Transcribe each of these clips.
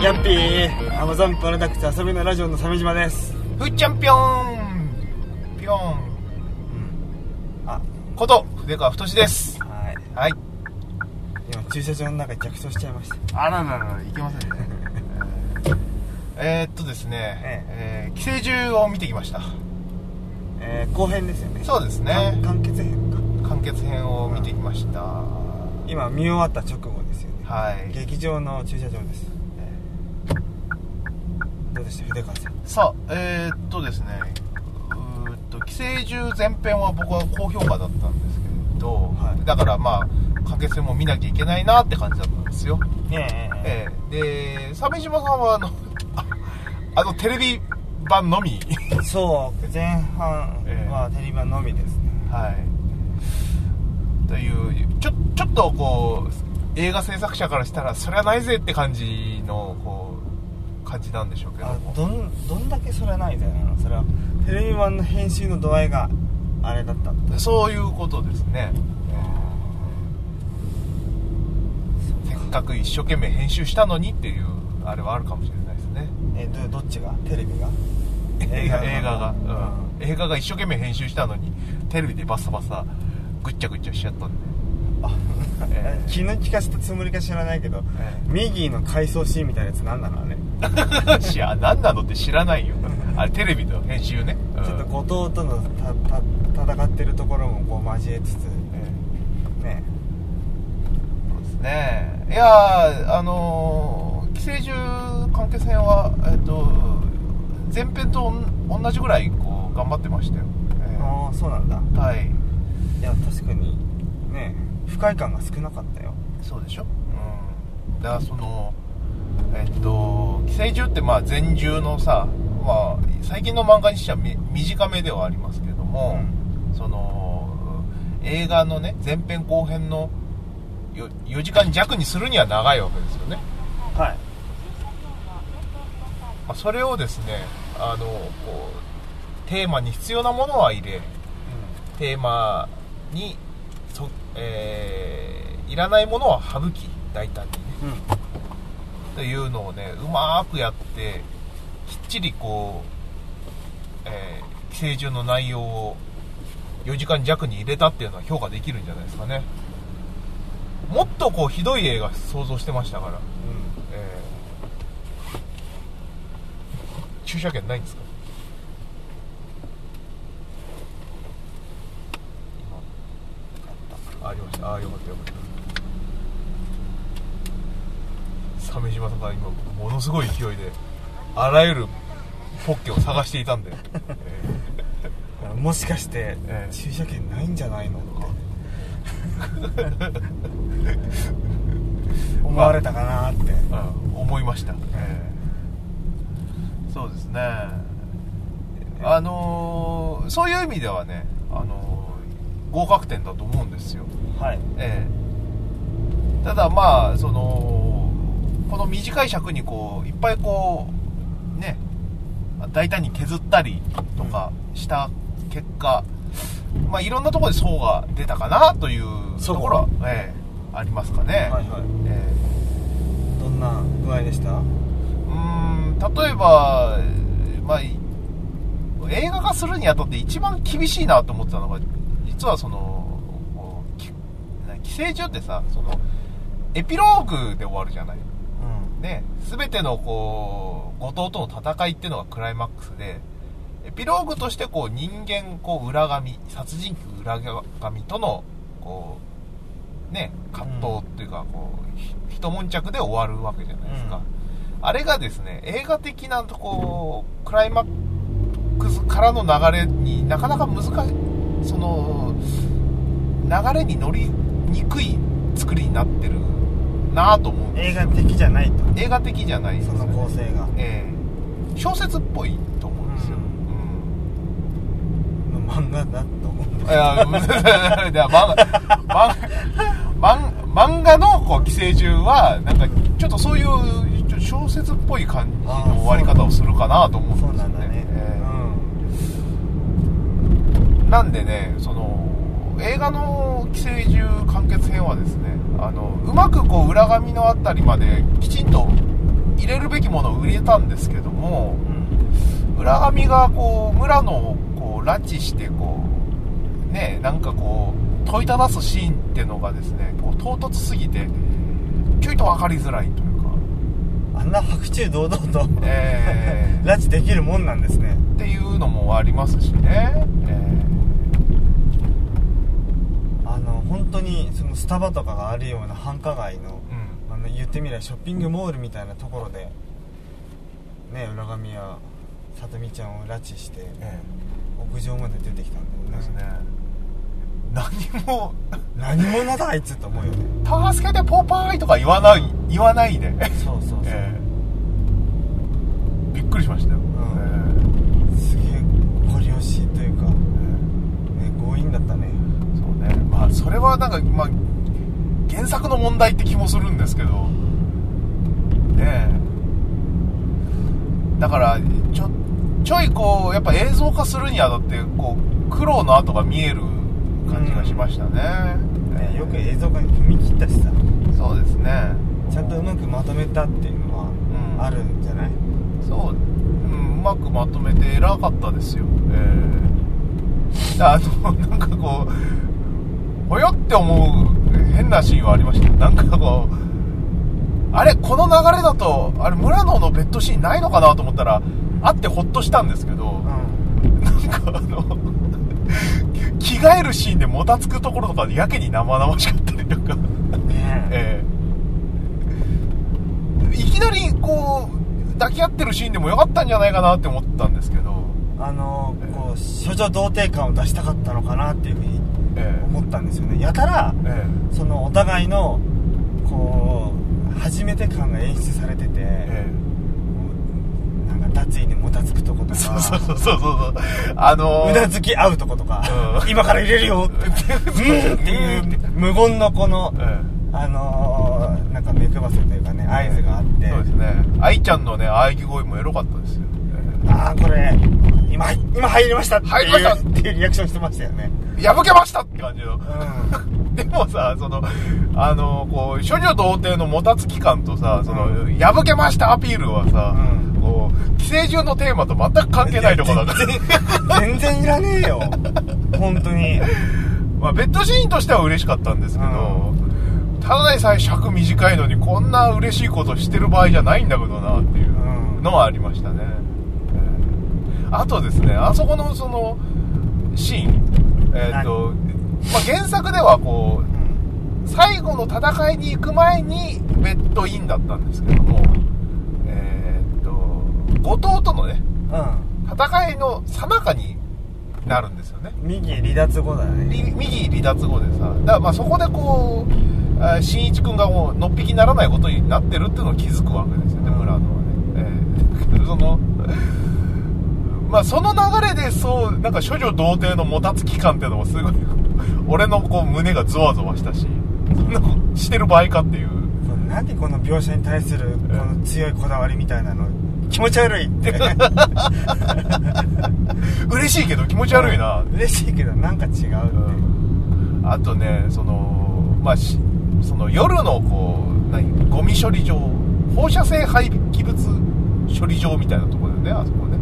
ヤッピーアマゾンプロダクツ遊びのラジオの鮫島です。 ふっちゃんぴょんぴょん、こと筆川太です。はい、 今駐車場の中に逆走しちゃいました。 あららら、いけませんねですね、寄生獣を見てきました。 後編ですよね。 そうですね、 完結編か。 完結編を見てきました。 今見終わった直後ですよね。 はい、 劇場の駐車場です。どうでした筆川さん。 さあですね、寄生獣前編は僕は高評価だったんですけど、だからまあ完結編も見なきゃいけないなって感じだったんですよ。で鮫島さんはテレビ版のみそう前半はテレビ版のみですね。 というちょっとこう映画制作者からしたらそれはないぜって感じの感じなんでしょうけども、 どんだけそれはないぜなの。それはテレビ版の編集の度合いがあれだったって、 そういうことですね。せっかく一生懸命編集したのにっていうあれはあるかもしれないですね。 どっちがテレビが映画が一生懸命編集したのにテレビでバサバサぐっちゃぐっちゃしちゃったんで、 気の利かしたつもりか知らないけど、ミギーの回想シーンみたいなやつ何なのあれいや何なのって知らないよあれテレビの編集ね、 ちょっと後藤との戦ってるところもこう交えつつ、ね。 そうですね。いや寄生獣完結編は前編と同じぐらいこう頑張ってましたよ。 ああそうなんだ。 はい。 いや確かにね、不快感が少なかったよ。 そうでしょ。だからその寄生獣ってまあ全獣のさ、まあ最近の漫画にしては短めではありますけども、その映画のね前編後編の4時間弱にするには長いわけですよね。 はい。 それをですね、こうテーマに必要なものは入れ、テーマにいらないものは省き、大胆にね、というのをねうまくやってきっちりこう、寄生獣の内容を4時間弱に入れたっていうのは評価できるんじゃないですかね。もっとこうひどい映画想像してましたから、駐車券ないんですか。今ありました。よかったよかった。鮫島さんが今ものすごい勢いであらゆるポッケを探していたんで、 もしかして、駐車券ないんじゃないのとか思われたかなって、 思いました。そうですね。そういう意味ではね、合格点だと思うんですよ。 はい。 ただまあこの短い尺にこういっぱいこうね大胆に削ったりとかした結果、まあいろんなところで層が出たかなというところは、ありますかね。 どんな具合でした？ 例えば、まあ、映画化するにあたって一番厳しいなと思ってたのが、実はその寄生獣ってさ、そのエピローグで終わるじゃない、全てのこう後藤との戦いっていうのがクライマックスで、エピローグとしてこう人間こう裏神、殺人鬼裏神とのこうね葛藤っていうか、こう一悶着で終わるわけじゃないですか。あれがですね、映画的なこうクライマックスからの流れになかなか難しい、その流れに乗りにくい作りになってるなと思うんですよ。 映画的じゃないと。 映画的じゃないですね、 その構成が、 小説っぽいと思うんですよ。 漫画だと思うん漫画のこう寄生獣はなんかちょっとそういう小説っぽい感じの終わり方をするかなと思うんですよね。 そうなんだね。 なんでね、その映画の寄生獣完結編はですね、うまくこう裏紙のあたりまできちんと入れるべきものを入れたんですけども、浦上がこう村野をこう拉致してこうね、なんかこう問いただすシーンっていうのがですね、こう唐突すぎてちょいと分かりづらいというか、 あんな白昼堂々と、拉致できるもんなんですねっていうのもありますしね、 本当にそのスタバとかがあるような繁華街の、言ってみればショッピングモールみたいなところでね、浦上や里美ちゃんを拉致して、屋上まで出てきたんだよね。 ですね。 何者だあいつと思うよね。 助けてポパーイとか言わないで。 そうそうそう、 びっくりしましたよ。 すげえご利用しというか、強引だったね。 そうね。まあそれはなんか原作の問題って気もするんですけどね。だからちょいこうやっぱ映像化するにあたってこう苦労の跡が見える感じがしましたね。 よく映像化に踏み切ったしさ。 そうですね。 ちゃんとうまくまとめたっていうのはあるんじゃない？ そう、うまくまとめて偉かったですよ。なんかこうほよって思う変なシーンはありました。なんかこうあれこの流れだとあれ村野のベッドシーンないのかなと思ったらあってホッとしたんですけど、なんか着替えるシーンでもたつくところとかでやけに生々しかったりとか、いきなりこう抱き合ってるシーンでもよかったんじゃないかなって思ったんですけど、 こう処女童貞感を出したかったのかなっていうふうに思ったんですよね。やたら、そのお互いのこう初めて感が演出されてて、なんか脱衣にもたつくとことか、うなずき合うとことか、今から入れるよっていう無言のこの、なんか目配せというかね、合図があって、 そうですね。愛ちゃんのね喘ぎ声もエロかったですよ。 これ今入りましたっていうリアクションしてましたよね。 破けましたって感じの、でもさ、そのこう処女童貞のもたつき感とさ、その、破けましたアピールはさ、こう寄生獣のテーマと全く関係ないところだね。 全然いらねえよ本当に。 まあベッドシーンとしては嬉しかったんですけど、ただでさえ尺短いのにこんな嬉しいことしてる場合じゃないんだけどなっていうのはありましたね。あとですね、あそこのそのシーン、原作ではこう最後の戦いに行く前にベッドインだったんですけども、後藤とのね、戦いの最中になるんですよね。 右離脱後だね。 右離脱後でさ、だからまあそこでこう新一君がもうのっぴきにならないことになってるっていうのを気づくわけですよね、村野はね。そのまあその流れでそうなんか処女童貞のもたつき感っていうのもすごい俺のこう胸がゾワゾワしたし、そんなことしてる場合かっていう。 なんでこの描写に対するこの強いこだわりみたいなの気持ち悪いって嬉しいけど気持ち悪いな。 嬉しいけどなんか違うって、 あとね、そのまあその夜のこうゴミ処理場、放射性廃棄物処理場みたいなところでね、あそこね、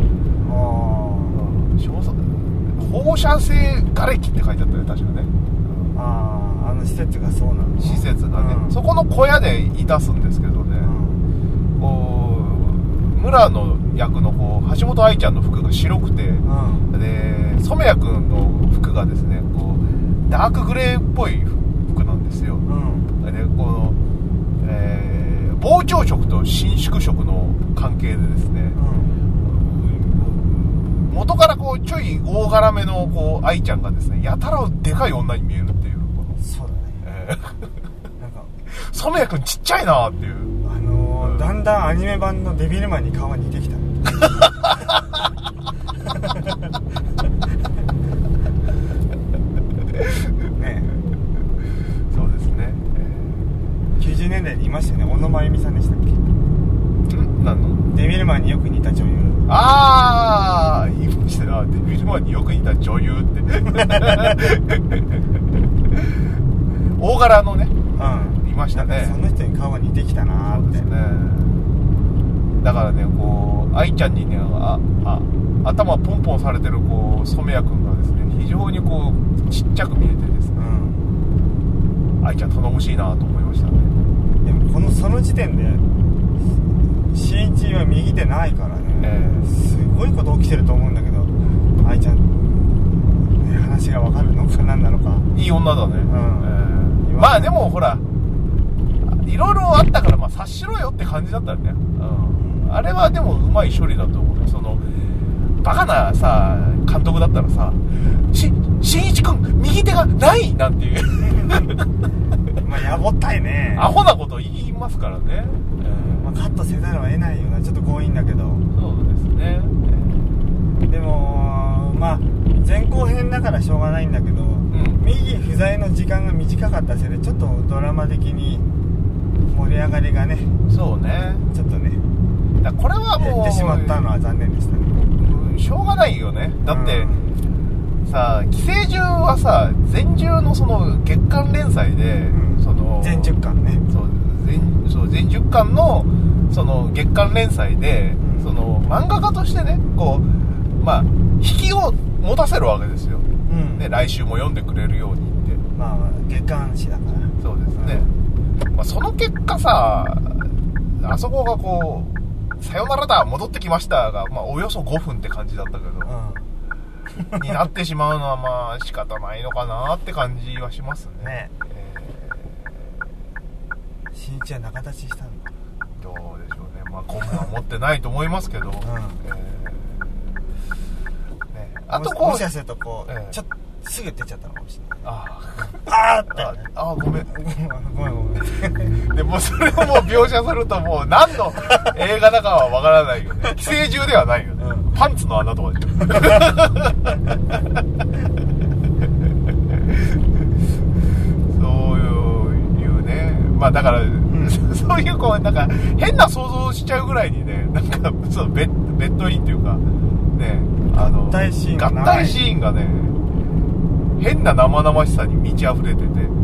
放射性瓦礫って書いてあったね、確かね。 あの施設がそうなの。 施設がね、そこの小屋でいたすんですけどね、こう村野役のこう橋本愛ちゃんの服が白くて、で染谷君の服がですね、こうダークグレーっぽい服なんですよ。でこの、膨張色と伸縮色の関係でですね、元からこうちょい大柄めのこう愛ちゃんがですね、やたらでかい女に見えるっていう。 そうだね。なんか染谷君ちっちゃいなっていう。 だんだんアニメ版のデビルマンに顔が似てきた。ね。 そうですね。 90年代にいましたよね。小野真由美さんでしたっけ？ 何の？ デビルマンによく似た女優。 ああ、言いましたよ。デビルマンによく似た女優って大柄のね、いましたね。 その人に顔が似てきたなーって。 だからね、こう愛ちゃんにね頭ポンポンされてるこう染谷くんがですね、非常にこうちっちゃく見えてですね、愛ちゃん頼もしいなと思いましたね。 でもその時点で新一は右手ないからね、すごいこと起きてると思うんだけど、愛ちゃん、話が分かるのか何なのか。 いい女だね、まあでもほらいろいろあったから、まあ察しろよって感じだったよね、あれはでもうまい処理だと思うね。そのバカなさ監督だったらさ、新一くん右手がないなんていうまあやぼったいね、 アホなこと言いますからね、 まあ、カットせざるを得ないよな。ちょっと強引だけど。 そうですね、 でもまあ前後編だからしょうがないんだけど、右不在の時間が短かったせいでちょっとドラマ的に盛り上がりがね、 そうね、 ちょっとね、 だこれはもう減ってしまったのは残念でしたね。 しょうがないよね。だって、さあ寄生獣はさ、全10のその月刊連載で、その全10巻ね、 全10巻のその月刊連載で、その漫画家としてね、こうまあ引きを持たせるわけですよ、ね、来週も読んでくれるようにって、 まあ月刊誌だから。 そうですね、まあ、その結果さ、あそこがこうさよならだ戻ってきましたが、まあ、およそ5分って感じだったけど、になってしまうのはまあ仕方ないのかなって感じはしますね。 新一は仲立ちしたんだ。 どうでしょうね、まあ今後は持ってないと思いますけど、あとこうもしかするとこう、ちょっとすぐ出ちゃったのかもしれない。 ごめんごめんでもそれをもう描写するともう何の映画だかはわからないよね。寄生獣ではないよね、パンツの穴とかでしょそういうね、まあだから、そういうこうなんか変な想像しちゃうぐらいにね、なんかそうベッドインっていうかね、 合体シーンがね、変な生々しさに満ち溢れてて、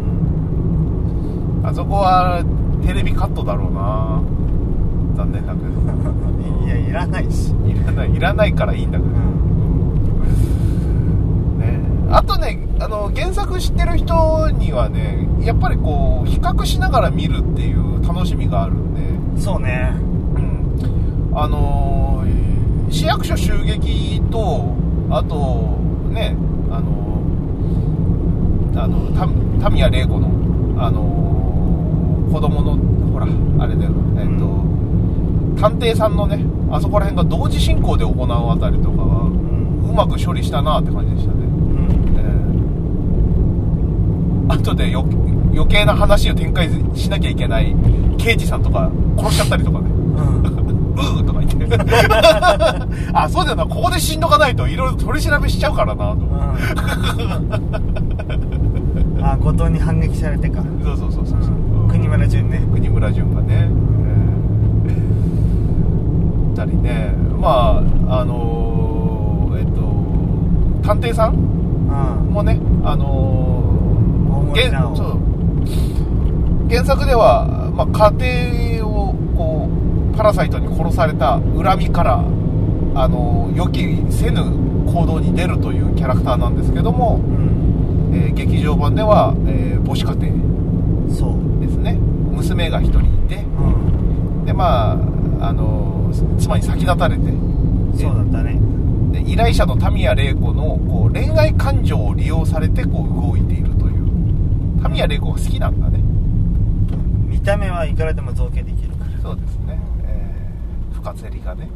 あそこはテレビカットだろうな、残念だけど。 いや、いらないし、 いらないからいいんだけど、ね、あとね、原作知ってる人にはね、やっぱりこう比較しながら見るっていう楽しみがあるんで。 そうね、 市役所襲撃と、あとね、タミヤ玲子の子供のほらあれだよ、探偵さんのね、あそこら辺が同時進行で行うあたりとかは、うまく処理したなって感じでしたね。後で余計な話を展開しなきゃいけない刑事さんとか殺しちゃったりとかね、うーとか言ってあ、そうだよな、ここで死んどかないといろいろ取り調べしちゃうからなと、 あ、後藤に反撃されてか。 そう国村淳ね、 国村淳がね、たりね、まあ探偵さんもね、原作では、まあ、家庭をこうパラサイトに殺された恨みから予期せぬ行動に出るというキャラクターなんですけども、劇場版では、母子家庭ですね。娘が一人いて、でまあ妻に先立たれて、 そうだったね。 で依頼者のタミヤ玲子のこう恋愛感情を利用されてこう動いているという、タミヤ玲子が好きなんだね。 見た目はいくらでも造形できるから。 そうですね、深津絵里がね、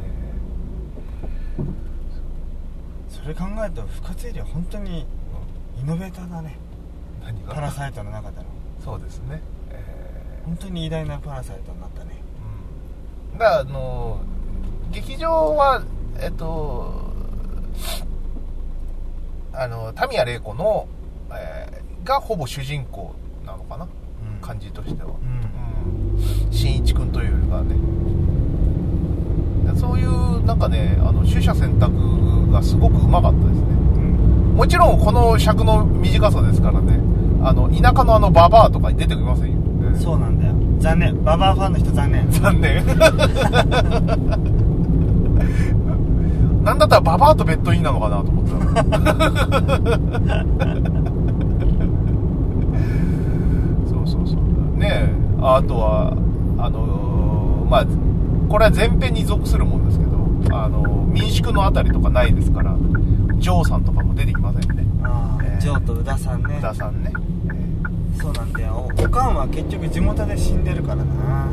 それ考えると深津絵里は本当にイノベーターだね。 何がパラサイトの中での。 そうですね、 本当に偉大なパラサイトになったね。 だから劇場はタミヤ玲子の、がほぼ主人公なのかな、感じとしては、新一君というよりかはね、そういうなんかね、取捨選択がすごくうまかったですね。もちろんこの尺の短さですからね、 田舎のババアとかに出てきませんよ、 そうなんだよ。残念。ババアファンの人残念。 残念。なんだったらババアとベッドインなのかなと思ったそうね。あとはまあこれは前編に属するもんですけど、民宿のあたりとかないですから、ジョーさんとかも出てきませんね。 ジョーと宇田さんね。 宇田さんね、 そうなんだよ。おかんは結局地元で死んでるからな。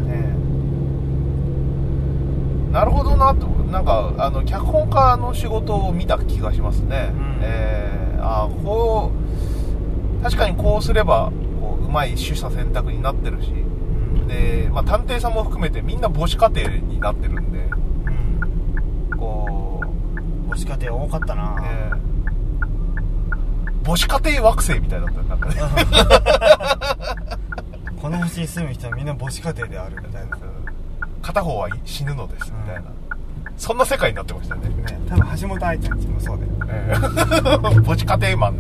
なるほどなと。なんか脚本家の仕事を見た気がしますね。こう確かにこうすればこううまい取捨選択になってるし、で、まあ、探偵さんも含めてみんな母子家庭になってるんで、こう母子家庭多かったな。 母子家庭惑星みたいだったなんかね。 この星に住む人はみんな母子家庭であるみたいな。 片方は死ぬのですみたいな、そんな世界になってましたね。 多分橋本愛ちゃんちもそうだよ。 母子家庭マン。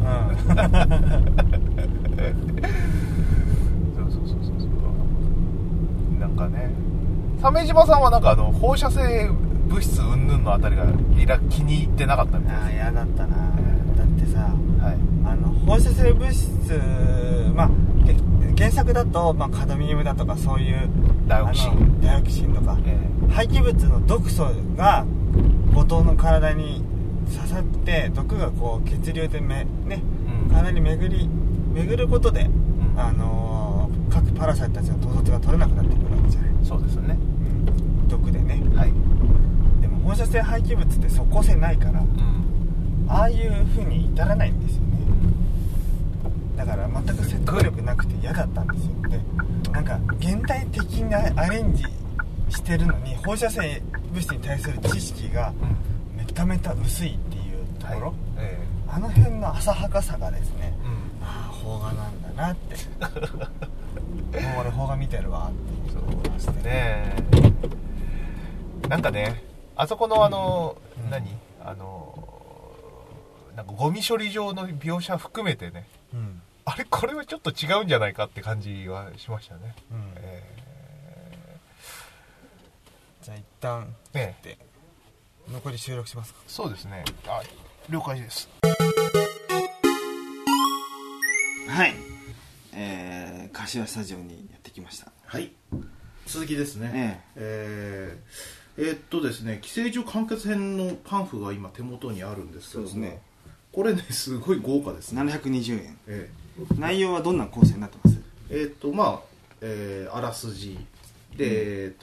そうなんかね、鮫島さんはなんか放射性物質云々のあたりが気に入ってなかったみたいです。 嫌だったな。だってさ、放射性物質、まあ原作だと、まあ、カドミウムだとかそういうダイオキシンとか、廃棄物の毒素が後藤の体に刺さって毒がこう血流で体に巡ることで、各パラサイトたちの統率が取れなくなってくるわけじゃない。 そうですね、 毒でね、でも放射性廃棄物って即効性ないから、ああいう風に至らないんですよね。だから全く説得力なくて嫌だったんですよ。で、なんか現代的なアレンジしてるのに放射性物質に対する知識がめためた薄いっていうところ、あの辺の浅はかさがですね、邦画なんだなってもう俺邦画見てるわって思いましてね。 なんかね、あそこのなんかゴミ処理場の描写含めてね、あれこれはちょっと違うんじゃないかって感じはしましたね。 じゃあ一旦って残り収録しますか。 そうですね。了解です。 はい、柏スタジオにやってきました。 はい、続きですね。ですね、寄生獣完結編のパンフが今手元にあるんですけども、そうですね、これねすごい豪華ですね。 720円、内容はどんな構成になってます？ あらすじで、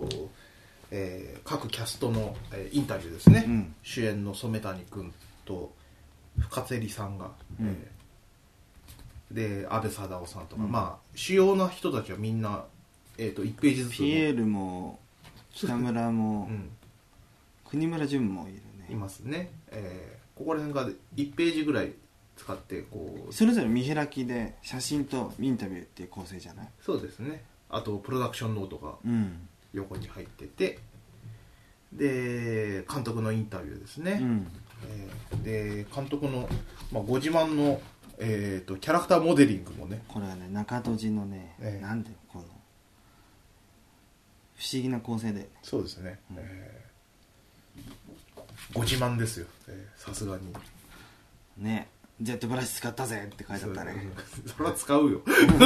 各キャストの、インタビューですね、主演の染谷君と深津絵里さんが、で阿部サダヲさんとか、まあ主要な人たちはみんな、1ページずつ。 ピエールも北村も、国村淳もいるね。 いますね。ここら辺が1ページぐらい使ってこうそれぞれ見開きで写真とインタビューっていう構成じゃない？ そうですね。あとプロダクションノートが横に入ってて、で監督のインタビューですね、で監督の、ご自慢の、キャラクターモデリングもね、 これはね中戸寺のね、なんでこの不思議な構成で。 そうですね、ご自慢ですよ、さすがにね。ジェットブラシ使ったぜって書いてあったね。 それは使うよ。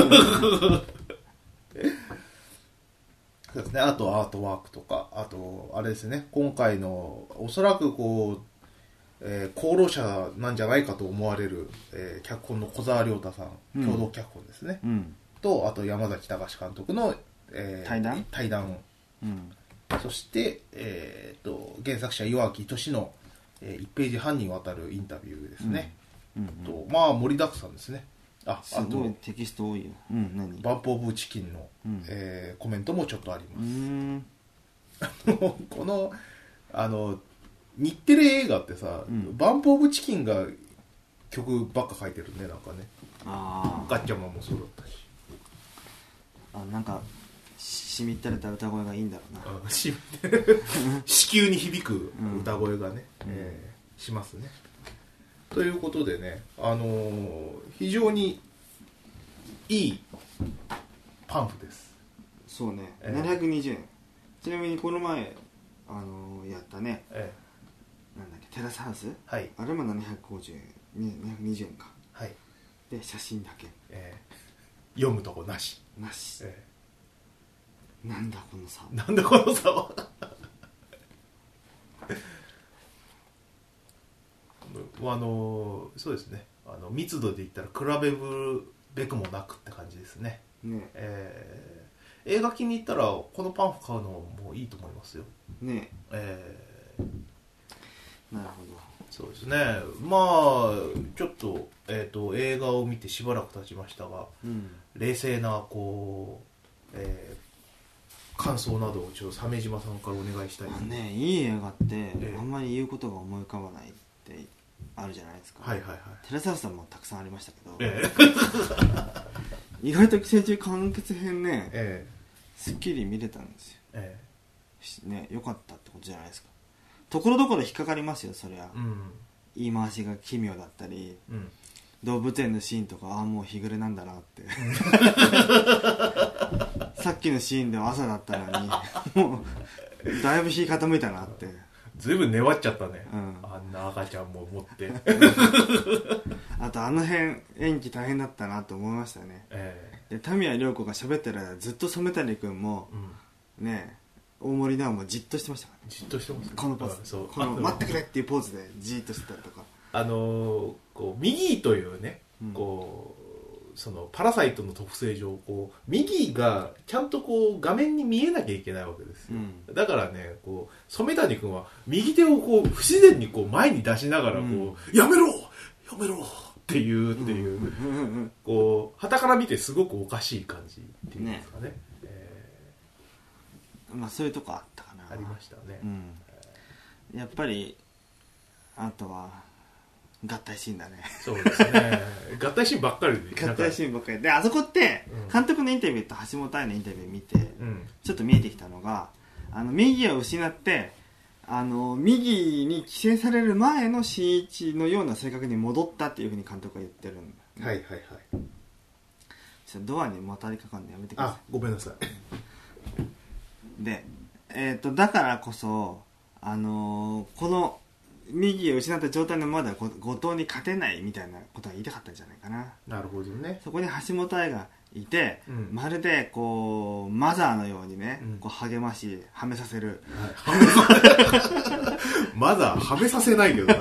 そうですね。あとアートワークとか、あとあれですね、今回のおそらくこう、功労者なんじゃないかと思われる、脚本の小沢亮太さん、共同脚本ですね、とあと山崎隆監督の、対談、そして、原作者岩城俊の、1ページ半にわたるインタビューですね、と盛りだくさんですね。 すごいテキスト多いよ。何？ バンプオブチキンの、コメントもちょっとあります。この日テレ映画ってさ、バンプオブチキンが曲ばっか書いてるね、なんかね。ガッチャマンもそうだったし。 なんかしみったれた歌声がいいんだろうな。 子宮に響く歌声がね、しますね。ということでね、非常にいいパンフです。 そうね、720円。ちなみにこの前やったね、なんだっけテラスハウス、 はい、 あれも750円220円か、 はい、 で写真だけ、 読むとこなし、 なんだこの差、 なんだこの差はそうですね、密度で言ったら比べるべくもなくって感じですね。映画気に入ったらこのパンフ買うのもいいと思いますよね。 なるほど。 そうですね。まあちょっと、映画を見てしばらく経ちましたが、冷静なこう、感想などをちょっと鮫島さんからお願いしたいですね。いい映画って、あんまり言うことが思い浮かばないってあるじゃないですか。 はいはいはい。 テラスハウスさんもたくさんありましたけど、意外と寄生虫完結編ね、すっきり見れたんですよ。ね、よかったってことじゃないですか。ところどころ引っかかりますよ、そりゃ。言い回しが奇妙だったり、動物園のシーンとか、もう日暮れなんだなってさっきのシーンでは朝だったのにもうだいぶ日傾いたなって。 ずいぶん粘っちゃったね、あんな赤ちゃんも持ってあと辺演技大変だったなと思いましたね。で田宮涼子が喋ってる間ずっと染谷君も、ね、大森直もじっとしてましたから、 じっとしてます、ね、 このポーズ、この待ってくれっていうポーズでじっとしてたりとか、 こうミギーというね、こうそのパラサイトの特性上、こうミギーがちゃんとこう画面に見えなきゃいけないわけですよ、だからね、こう染谷君は右手をこう不自然にこう前に出しながらこう、やめろっていうこう旗から見てすごくおかしい感じっていうんですかね。 まあそういうとこあったかな。 ありましたね。 やっぱりあとは合体シーンだね。 そうですね。合体シーンばっかりで。 合体シーンばっかりで、あそこって監督のインタビューと橋本愛のインタビュー見て、ちょっと見えてきたのが、右を失って右に寄生される前の新一のような性格に戻ったっていうふうに監督が言ってるんだ。 はいはいはい。 ちょっとドアにもたれかかるのやめてください。 ごめんなさい。 で、だからこそこの右を失った状態のままでは後藤に勝てないみたいなことが言いたかったんじゃないかな。 なるほどね。 そこに橋本愛がいて、まるでこうマザーのようにね、こう励ましはめさせる、 マザーはめさせないけどな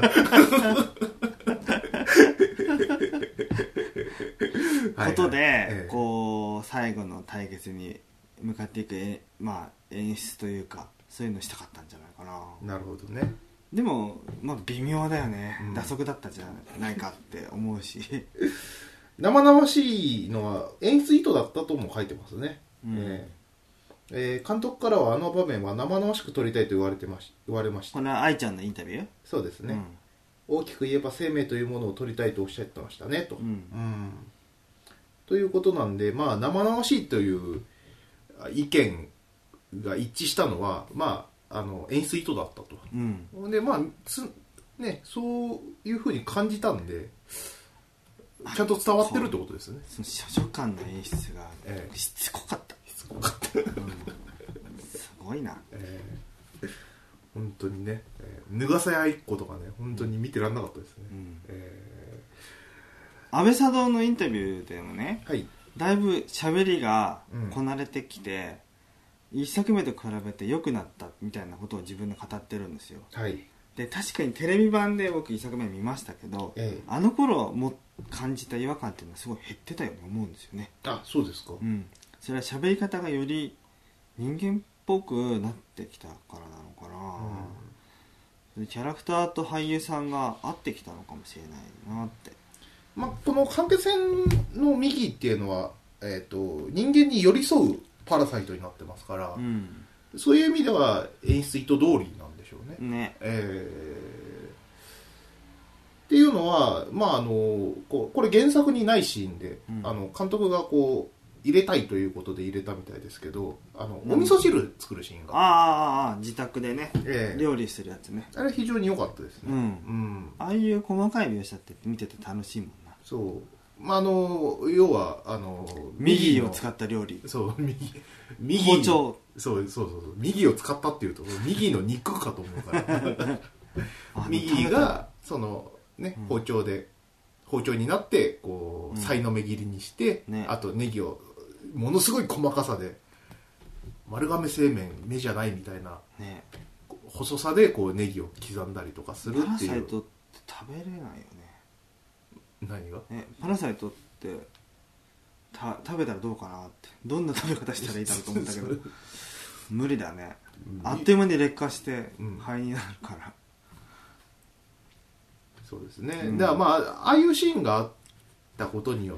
ことで、こう最後の対決に向かっていく、演出というかそういうのしたかったんじゃないかな。 なるほどね。 でも微妙だよね、打足だったんじゃないかって思うし生々しいのは演出意図だったとも書いてますね。監督からは場面は生々しく撮りたいと言われました。 これは愛ちゃんのインタビュー。 そうですね、大きく言えば生命というものを撮りたいとおっしゃってましたねと、ということなんで、生々しいという意見が一致したのは演出意図だったと、でそういうふうに感じたんでちゃんと伝わってるってことですね。 その書書感の演出がしつこかった、すごいな、 本当にね、脱がせ合いっ子とかね、本当に見てらんなかったですね。 安倍佐藤のインタビューでもね、だいぶ喋りがこなれてきて、一作目と比べて良くなったみたいなことを自分で語ってるんですよ。で確かにテレビ版で僕一作目見ましたけど、あの頃も感じた違和感っていうのはすごい減ってたように思うんですよね。 そうですか。 それは喋り方がより人間っぽくなってきたからなのかな、キャラクターと俳優さんが合ってきたのかもしれないなって。 この完結編の右っていうのは、人間に寄り添うパラサイトになってますから、そういう意味では演出意図通りなんでしょうね。っていうのは、これ原作にないシーンで、監督がこう入れたいということで入れたみたいですけど、お味噌汁作るシーンが自宅でね、料理するやつね。 あれ非常に良かったですね。 ああいう細かい描写って見てて楽しいもんな。 そう、 まあ、要は右を使った料理、 そう右包丁、 そう右を使ったっていうと右の肉かと思うから右がそのね、包丁になってこうさいの目切りにして、ね、あとネギをものすごい細かさで丸亀製麺目じゃないみたいな、ね、細さでこうネギを刻んだりとかするっていう。 パラサイトって食べれないよね。 何が？ パラサイトって食べたらどうかなって、どんな食べ方したらいいだろうと思ったけど無理だね、あっという間に劣化して肺になるから、 そうですね、だからまあああいうシーンがあったことによって、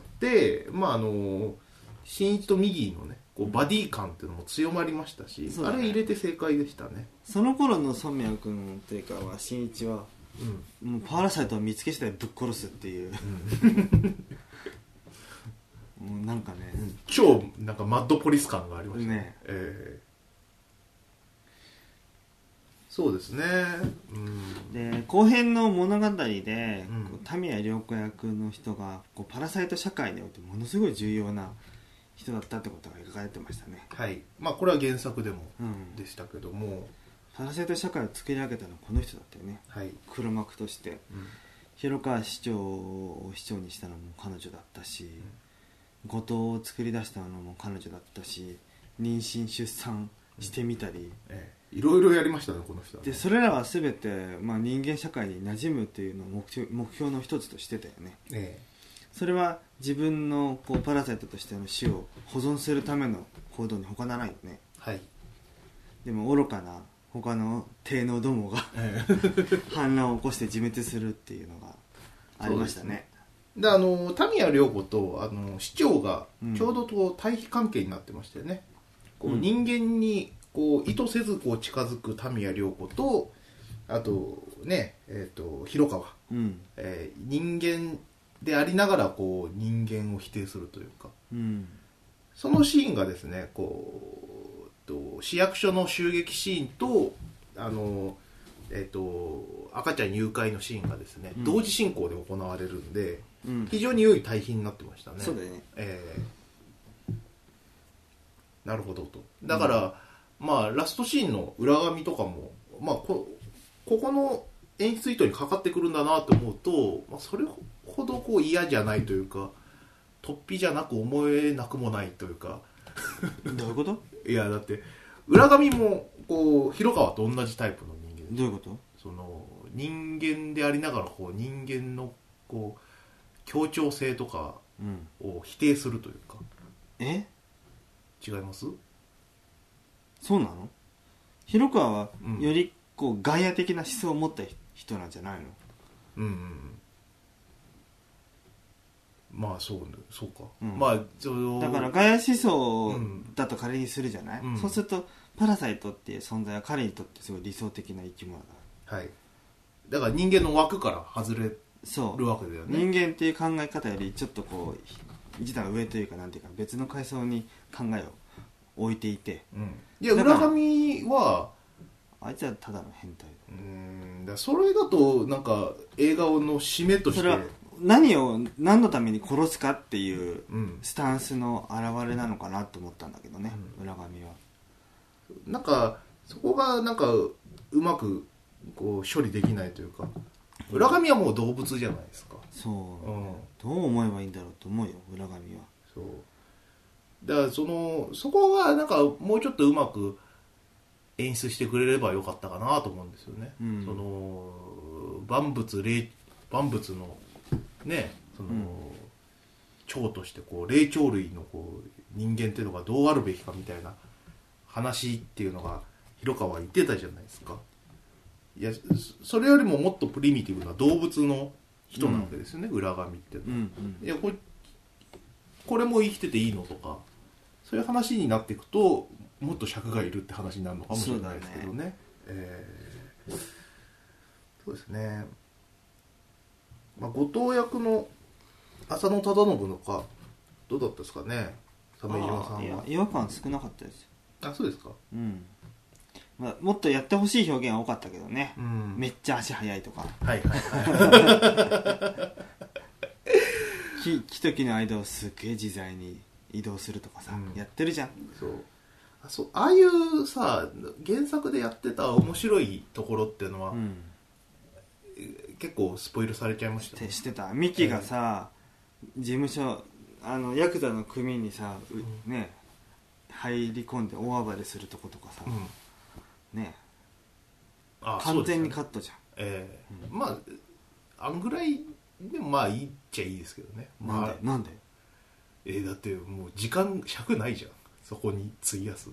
まあ新一とミギーのねこうバディ感っていうのも強まりましたし、あれ入れて正解でしたね。その頃の染谷君というか新一は、もうパラサイトを見つけ次第ぶっ殺すっていう、もうなんかね、 超なんかマッドポリス感がありましたね。そうですね、 で後編の物語で、田宮涼子役の人がこうパラサイト社会においてものすごい重要な人だったってことが描かれてましたね。 はい、まあこれは原作でもでしたけども、 パラサイト社会を作り上げたのはこの人だったよね、はい、黒幕として、広川市長を市長にしたのも彼女だったし、後藤を作り出したのも彼女だったし、妊娠出産してみたり、 いろいろやりましたねこの人は。 でそれらは全て、まあ、人間社会に馴染むというのを目標の一つとしてたよね、それは自分のこうパラサイトとしての死を保存するための行動に他ならないよね、はい、でも愚かな他の低能どもが反乱を起こして自滅するっていうのがありましたね。 で田宮涼子と市長がちょうどと対比関係になってましたよね、こう人間にこう意図せずこう近づく田宮涼子と、あとね広川、人間でありながらこう人間を否定するというか、そのシーンがですねこう市役所の襲撃シーンと赤ちゃん誘拐のシーンがですね、同時進行で行われるんで、非常に良い対比になってましたね。 そうだよね、 なるほどと。だから、まあラストシーンの裏紙とかも、まあここの演出意図にかかってくるんだなと思うと、まあ、それほどこう嫌じゃないというか、突飛じゃなく思えなくもないというかどういうこと？ いやだって裏紙もこう広川と同じタイプの人間。 どういうこと？ その人間でありながらこう人間のこう協調性とかを否定するというか、違います？ そうなの？広川はよりこう外野的な思想を持った人なんじゃないの？ まあそうか、まあだから外野思想だと仮にするじゃない、そうするとパラサイトっていう存在は彼にとってすごい理想的な生き物だ。 はい。だから人間の枠から外れるわけだよね。 人間っていう考え方よりちょっとこう一段上というかなんていうか別の階層に考えを置いていて、 いや裏紙はあいつはただの変態だ。それだとなんか映画の締めとしてそれは何のために殺すかっていうスタンスの表れなのかなと思ったんだけどね、裏紙は。 なんかそこがなんかうまくこう処理できないというか、裏紙はもう動物じゃないですか。 そう、どう思えばいいんだろうと思うよ裏紙は。 そうだからそこがなんかもうちょっとうまく演出してくれればよかったかなと思うんですよね、その万物のね、その、蝶としてこう霊長類のこう人間っていうのがどうあるべきかみたいな話っていうのが広川は言ってたじゃないですか。いやそれよりももっとプリミティブな動物の人なわけですよね、裏紙っていうのは、いやこれも生きてていいのとかそういう話になっていくともっと尺がいるって話になるのかもしれないですけどね。そうですね。まあ、後藤役の浅野忠信のかどうだったですかね、鮫島さんは。 いや違和感少なかったですよ。 あ、そうですか。 まあ、もっとやってほしい表現は多かったけどね、めっちゃ足速いとか。 木と木の間をすっげえ自在に移動するとかさ、やってるじゃん。 そうああいうさ原作でやってた面白いところっていうのは、結構スポイルされちゃいましたね。 してた。ミキがさ、事務所ヤクザの組にさ、ね入り込んで大暴れするとことかさ、ね完全にカットじゃん。 まああんぐらいでもまあいいっちゃいいですけどね。 なんでだってもう時間尺ないじゃん、そこに費やす。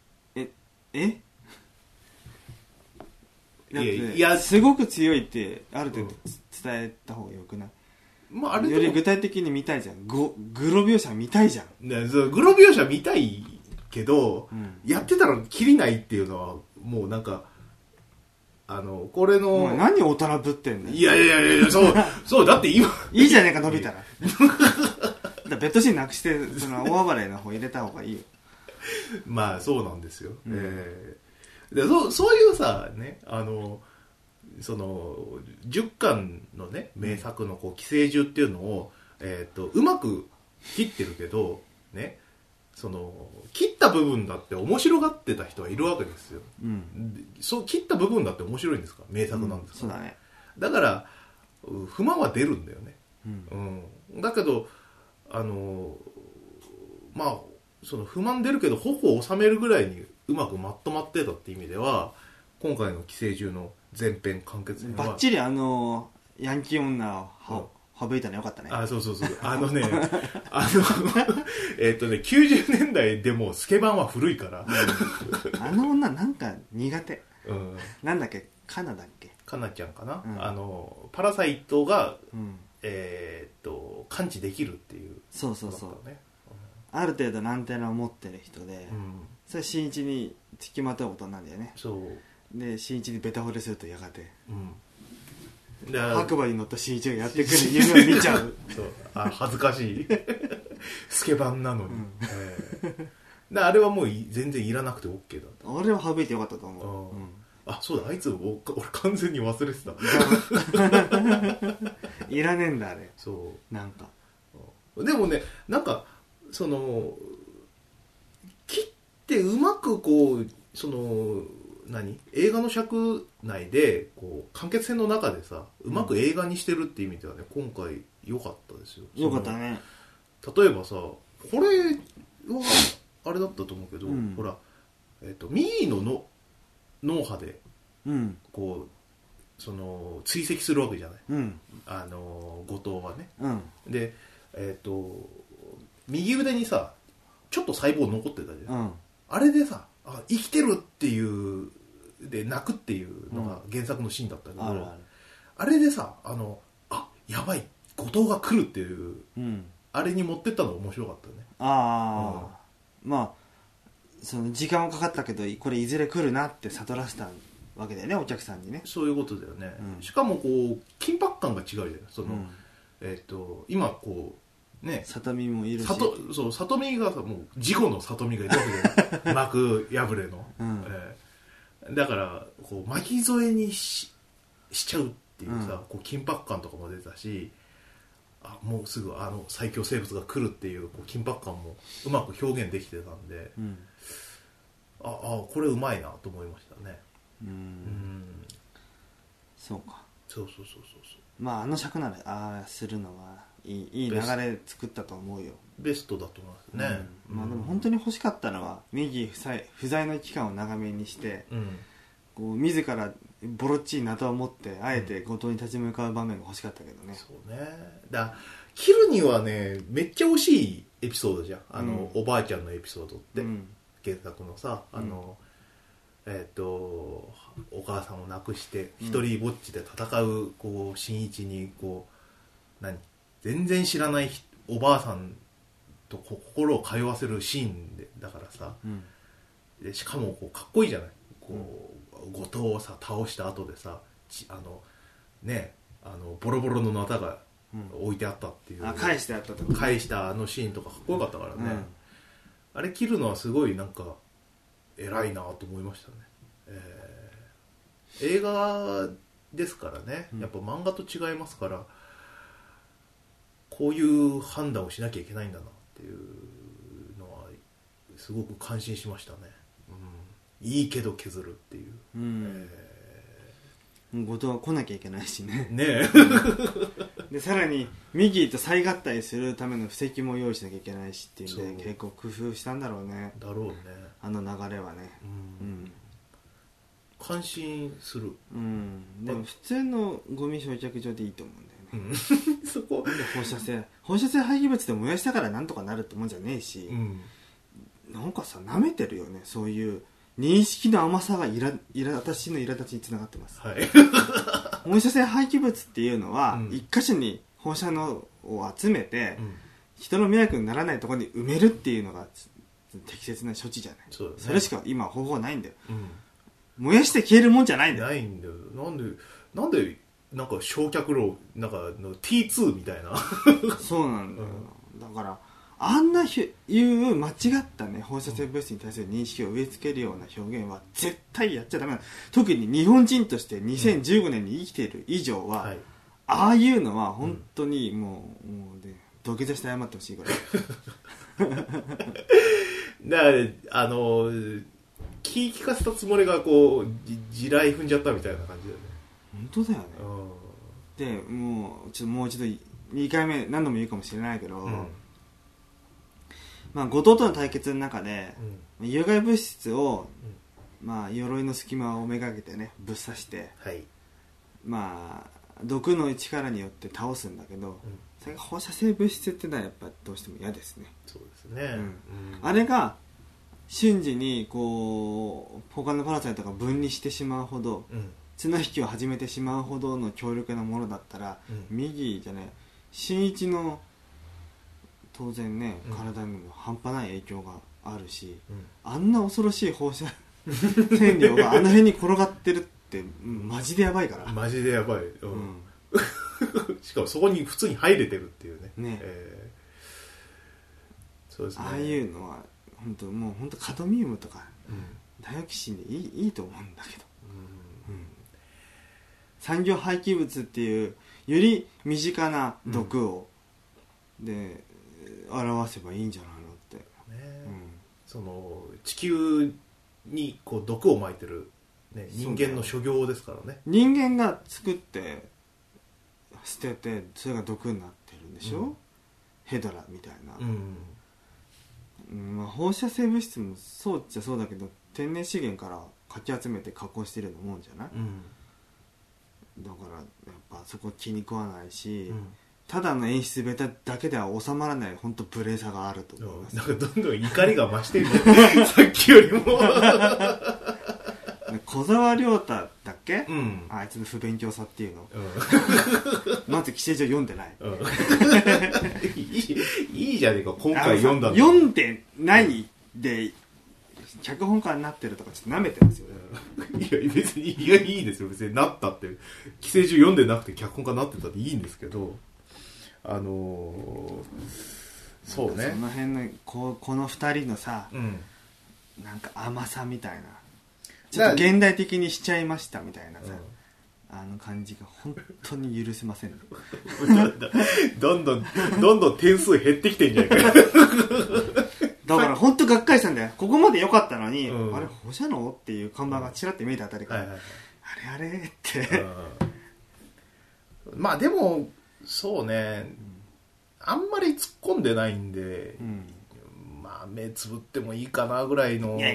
いやすごく強いってある程度伝えた方がよくない？ まあ、あれより具体的に見たいじゃん。グロ描写見たいじゃん。 グロ描写見たいけど、やってたら切りないっていうのはもうなんかこれのもう何大人ぶってんだよ。 いやそうだって今いいじゃねえか伸びたらベッドシーンなくしてその大暴れの方入れた方がいいよまあそうなんですよ、でそういうさねその10巻のね名作のこう寄生獣っていうのを、うまく切ってるけどね、その切った部分だって面白がってた人はいるわけですよ、そう切った部分だって面白いんですか、名作なんですか、 そうだね。 だから不満は出るんだよね、だけどまあその不満出るけど矛を収めるぐらいにうまくまとまってたって意味では今回の寄生獣の前編完結編はバッチリヤンキー女を省いたのよかったね。 そう90年代でもスケバンは古いから、 あの女なんか苦手、なんだっけ、カナだっけ、 カナちゃんかな、パラサイトが、感知できるっていう、 そう、ある程度アンテナを持ってる人で、それ新一に付きまとうことなんだよね。で新一にベタ惚れするとやがて、白馬に乗った新一がやってくる夢を見ちゃう恥ずかしいスケバンなのに、であれはもう全然いらなくて OK だった。 あれは省いてよかったと思う。 そうだ、あいつ俺完全に忘れてたいらねえんだあれ。なんかでもね、なんかその切ってうまくこうその映画の尺内でこう完結編の中でさうまく映画にしてるっていう意味ではね、今回良かったですよ。 良かったね。 例えばさ、これはあれだったと思うけど、ほらミーの脳波でこうその追跡するわけじゃない、後藤はね、で右腕にさちょっと細胞残ってたじゃん、あれでさ生きてるっていうで泣くっていうのが原作のシーンだったけど、あれでさやばい後藤が来るっていう、あれに持ってったのが面白かったね。 まあその時間はかかったけどこれいずれ来るなって悟らせたわけだよね、お客さんにね。 そういうことだよね、しかもこう緊迫感が違うじゃない、その、今こうね、 里見もいるし、 里見がさもう事故の里見がいるわけじゃない幕破れの、だからこう巻き添えに しちゃうっていうさ、こう緊迫感とかも出たし、もうすぐ最強生物が来るっていう、こう緊迫感もうまく表現できてたんで、これうまいなと思いましたね。 そうか。 そうまあ尺ならするのはいい流れ作ったと思うよ。 ベストだと思いますね。 まあでも本当に欲しかったのは右不在の期間を長めにして、こう自らボロっちいナタを持ってあえて後藤に立ち向かう場面が欲しかったけどね。 そうね。切るにはねめっちゃ惜しいエピソードじゃん、おばあちゃんのエピソードって、原作のさお母さんを亡くして一人ぼっちで戦うこう新一にこう全然知らないおばあさんと心を通わせるシーンでだからさ、でしかもこうかっこいいじゃない、こう後藤をさ倒した後でさボロボロのナタが置いてあったっていう、 返してあったとか返したシーンとかかっこよかったからね、あれ切るのはすごいなんか偉いなと思いましたね。映画ですからね、やっぱ漫画と違いますから、ここういう判断をしなきゃいけないんだなっていうのはすごく感心しましたね、いいけど削るっていう、 後藤は来なきゃいけないしね。 ねえでさらに右と再合体するための布石も用意しなきゃいけないしっていうんで結構工夫したんだろうね。 だろうね。 あの流れはね。 感心する。 でも普通のゴミ焼却場でいいと思うんだよね。 そこ放射性廃棄物で燃やしたからなんとかなるってもんじゃねえし、なんかさ舐めてるよね。そういう認識の甘さが私の苛立ちにつながってます、放射性廃棄物っていうのは、一箇所に放射能を集めて、人の迷惑にならないところに埋めるっていうのが適切な処置じゃない。 それしか今方法ないんだよ、燃やして消えるもんじゃないんだよ。 ないんだよ。なんでなんか焼却炉なんかの T2 みたいなそうなんだよ、だからあんないう間違ったね放射性物質に対する認識を植え付けるような表現は絶対やっちゃダメな。特に日本人として2015年に生きている以上は、ああいうのは本当にもうで土下座して謝ってほしいぐらいだから気利かせたつもりがこう地雷踏んじゃったみたいな感じだよね。 本当だよね。でもう一度2回目何度も言うかもしれないけど、後藤との対決の中で、有害物質を、鎧の隙間をめがけてねぶっ刺して、毒の力によって倒すんだけど、それが放射性物質ってのはやっぱどうしても嫌ですね。 そうですね、 あれが瞬時にこう他のパラサイトが分離してしまうほど、綱引きを始めてしまうほどの強力なものだったら、右じゃね新一の当然ね、体にも半端ない影響があるし、あんな恐ろしい放射線量があの辺に転がってるってマジでやばいから。 マジでやばい、しかもそこに普通に入れてるっていうね。そうですね。 ああいうのはもう本当カドミウムとか、ダイオキシンでいいと思うんだけど、産業廃棄物っていうより身近な毒を、で表せばいいんじゃないのって、その地球にこう毒を撒いてる、人間の所業ですからね。 人間が作って捨ててそれが毒になってるんでしょ、ヘドラみたいな、放射性物質もそうっちゃそうだけど天然資源からかき集めて加工してるようなもんじゃない、だからやっぱそこ気に食わないし、ただの演出ベタだけでは収まらない本当無礼さがあると思います。 なんかどんどん怒りが増してるねさっきよりも小沢亮太だっけ、あいつの不勉強さっていうの、まず規制上読んでない、 いいじゃねえか今回読んだの。 読んでないで脚本家になってるとかちょっと舐めてますよね。 いや別にいいですよ。別になったって規制中読んでなくて脚本家になってたっていいんですけど、そうね、 その辺のこの2人のさ、なんか甘さみたいなちょっと現代的にしちゃいましたみたいなさ、あの感じが本当に許せません、ね、 どんどん点数減ってきてんじゃないかだから本当がっかりしたんだよ。ここまで良かったのに、あれ放射能っていう看板がちらって見えたあたりから、あれってまあでもそうね、あんまり突っ込んでないんで、まあ目つぶってもいいかなぐらいの、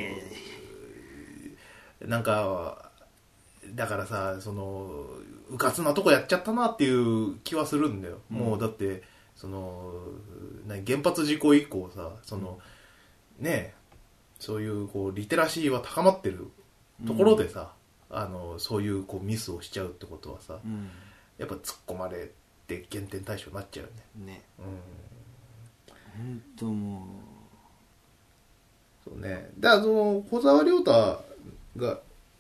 なんかだからさ、そのうかつなとこやっちゃったなっていう気はするんだよ、もうだってその原発事故以降さ、そのね、そういうこうリテラシーは高まってるところでさ、そういうこうミスをしちゃうってことはさ、やっぱ突っ込まれて減点対象になっちゃうよね。 本当もうそうね。で小沢亮太が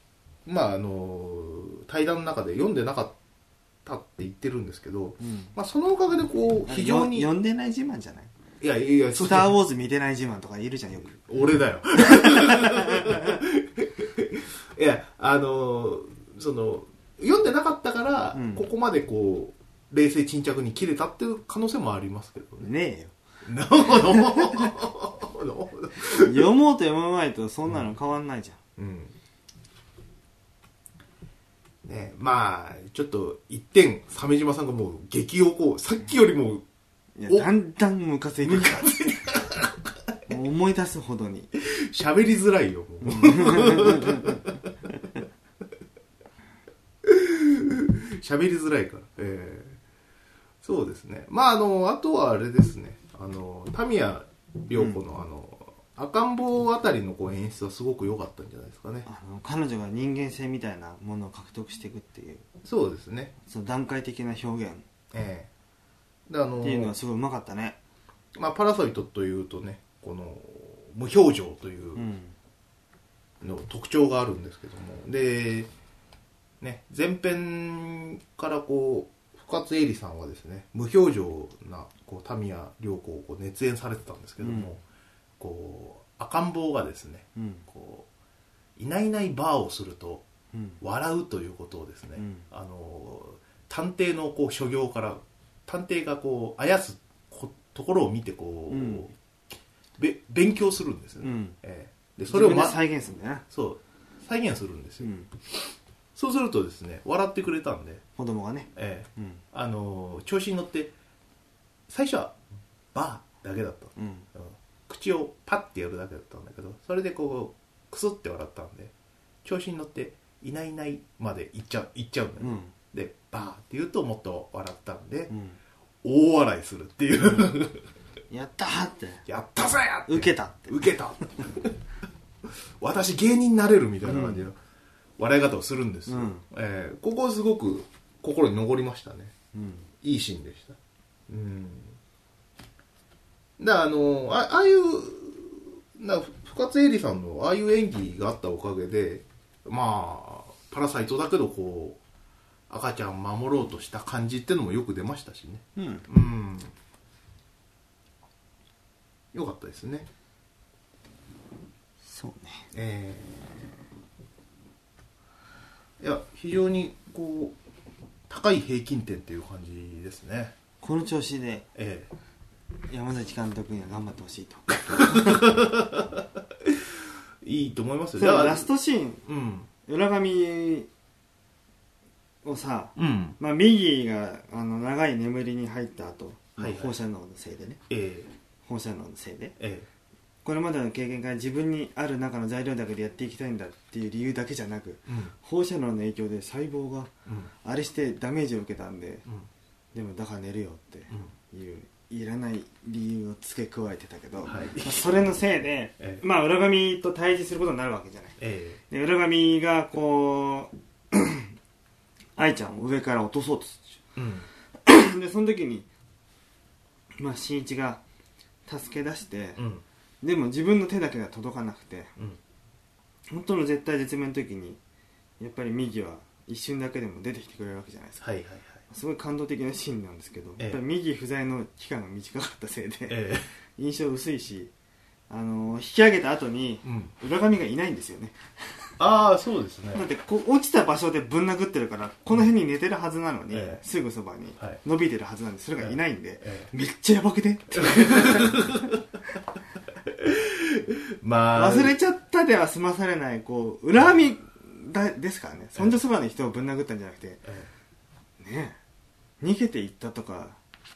対談の中で読んでなかったって言ってるんですけど、そのおかげでこう非常に読んでない自慢じゃない。 いやスターウォーズ見てない自慢とかいるじゃんよく。 俺だよいやその読んでなかったから、ここまでこう冷静沈着に切れたっていう可能性もありますけどね。 ねえよ。 なるほど。 読もうと読まないとそんなの変わんないじゃん。 ね、まあちょっと一点鮫島さんがもう激怒、さっきよりもいやだんだんムカついてるからもう思い出すほどに喋りづらいよもう喋りづらいから、そうですね。まああとはあれですね、田宮涼子の赤ん坊あたりのこう演出はすごく良かったんじゃないですかね。 彼女が人間性みたいなものを獲得していくっていう、 そうですね、 その段階的な表現、 でっていうのはすごいうまかったね。 まあ、パラサイトというとね、この無表情というの特徴があるんですけども、で、ね、前編からこう深津絵里さんはですね、無表情なこう田宮涼子をこう熱演されてたんですけども、こう赤ん坊がですね、こういないいないバーをすると笑うということをですね、探偵のこう所業から探偵がこうあやすところを見てこう、勉強するんですよね。 でそれを再現するんだよね。 そう再現するんですよ。そうするとですね、笑ってくれたんで、 子供がね、 調子に乗って最初はバーだけだった、口をパッてやるだけだったんだけど、それでこうクスって笑ったんで、調子に乗っていないいないまで行っちゃうんだよ、でバーって言うともっと笑ったんで、大笑いするっていうやったーってやったぜって、 受けたって私芸人になれるみたいな感じの笑い方をするんですよ。ここすごく心に残りましたね。いいシーンでした。だからああいう深津絵里さんのああいう演技があったおかげで、まあパラサイトだけどこう赤ちゃん守ろうとした感じってのもよく出ましたしね。よかったですね。 そうね。 いや非常にこう高い平均点っていう感じですね。 この調子で、山崎監督には頑張ってほしいといいと思いますよ。 だからラストシーン、浦上をさ、まあ、右が長い眠りに入った後、放射能のせいでね、放射能のせいで、これまでの経験から自分にある中の材料だけでやっていきたいんだっていう理由だけじゃなく、放射能の影響で細胞があれしてダメージを受けたんで、でもだから寝るよっていう、いらない理由を付け加えてたけど、それのせいで、まあ浦上と対峙することになるわけじゃない、で浦上がこう愛ちゃんを上から落とそうとする、でその時にまあ新一が助け出して、でも自分の手だけが届かなくて、本当の絶対絶命の時にやっぱり右は一瞬だけでも出てきてくれるわけじゃないですか。すごい感動的なシーンなんですけど、やっぱり右不在の期間が短かったせいで、印象薄いし、引き上げた後に浦上がいないんですよね。 ああそうですね。 だってこう落ちた場所でぶん殴ってるから、この辺に寝てるはずなのに、すぐそばに伸びてるはずなんで、それがいないんで、めっちゃやばくねまあ、忘れちゃったでは済まされないこう恨みですからね。そんじょそばの人をぶん殴ったんじゃなくて、ねえ、逃げていったとか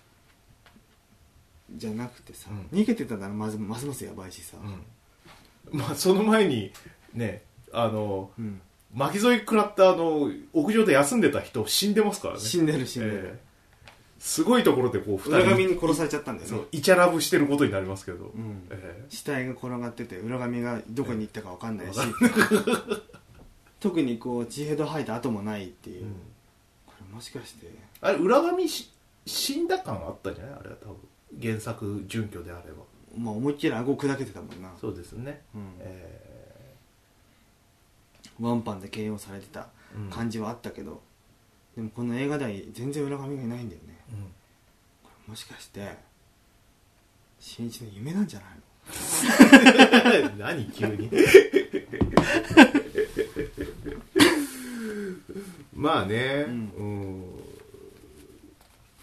じゃなくてさ、逃げてたらますますやばいしさ、 まあその前にね、巻き添え食らった屋上で休んでた人死んでますからね。 死んでる、 すごいところでこう 2人浦上に殺されちゃったんだよね。 イチャラブしてることになりますけど、 死体が転がってて浦上がどこに行ったか分かんないし、特にこう血ヘド吐いた跡もないっていう、これもしかしてあれ浦上死んだ感あったんじゃない？あれは多分原作準拠であれば、 まあ思いっきり顎砕けてたもんな。 そうですね、 ワンパンで KO されてた感じはあったけど、でもこの映画では全然浦上がいないんだよね、これもしかして新一の夢なんじゃないの？ 何急にまあね、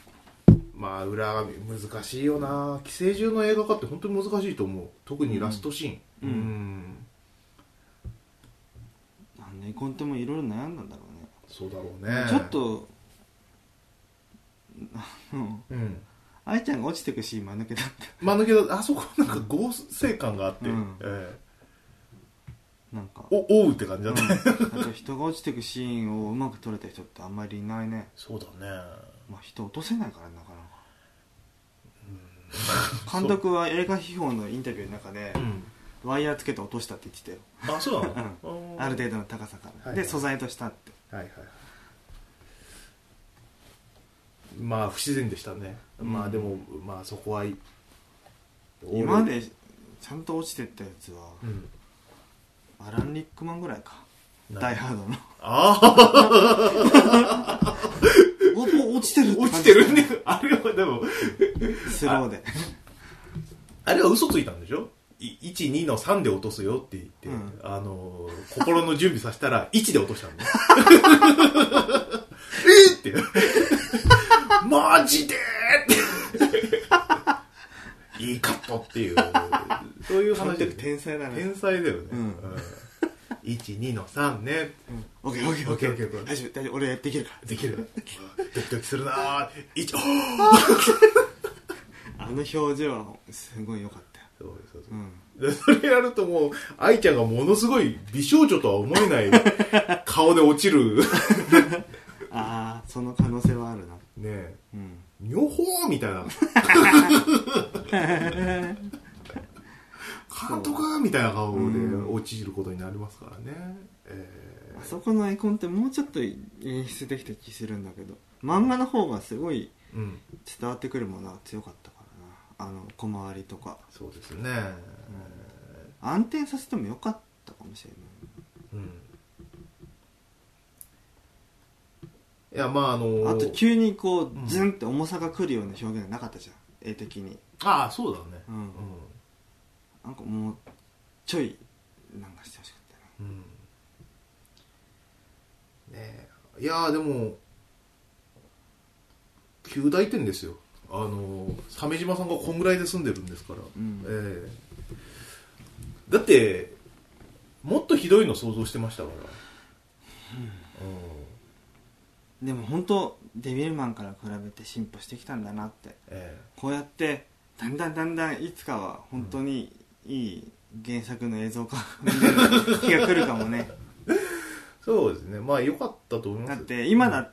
裏紙難しいよな。寄生獣の映画化って本当に難しいと思う。特にラストシーン。 ネコンテもいろいろ悩んだんだろうね。 そうだろうね。 ちょっと愛ちゃんが落ちてくシーン間抜けだった。 間抜けだ。あそこなんか合成感があって、 なんかおうって感じだった、ね。 あと人が落ちてくシーンをうまく撮れた人ってあんまりいないね。 そうだね。 まあ人落とせないからなかなか。監督は映画秘宝のインタビューの中で、ワイヤーつけて落としたって言ってたよ。 あ、そうなの、ある程度の高さから、で素材としたって。 まあ不自然でしたね。まあでもまあそこは今までちゃんと落ちてったやつは、アラン・リックマンぐらいか。ダイハードの。落ちてるって感じ。 落ちてるね。あれはでもスローで。あれは嘘ついたんでしょ。1、2の3で落とすよって言って、心の準備させたら1で落としたんだって。マジでっていいカットっていう、そういう話で。 天才だね。 天才だよね。1、2の3ね。 オッケー。大丈夫、俺できるから。 できる。ドキドキするな。 あの表情はすごい良かったよ。 それやるともう愛ちゃんがものすごい美少女とは思えない顔で落ちる。 ああ、その可能性はあるな。 ねえ、にょほーみたいな。監督みたいな顔で落ちることになりますからね。 あそこのアイコンってもうちょっと演出できた気するんだけど、漫画の方がすごい伝わってくるものは強かったからな。小回りとか。 そうですね。 安定させてもよかったかもしれない。 いや、まああと急にこうズンって重さがくるような表現がなかったじゃん、絵的に。 ああ、そうだね。 なんかもうちょいなんかしてほしかったね。ねえ、いやでも9大点ですよ。鮫島さんがこんぐらいで住んでるんですから。だってもっとひどいの想像してましたから。 でも本当デビルマンから比べて進歩してきたんだなって、こうやってだんだんいつかは本当にいい原作の映像化日が来るかもね。 そうですね。まあ良かったと思います。 だって今だって、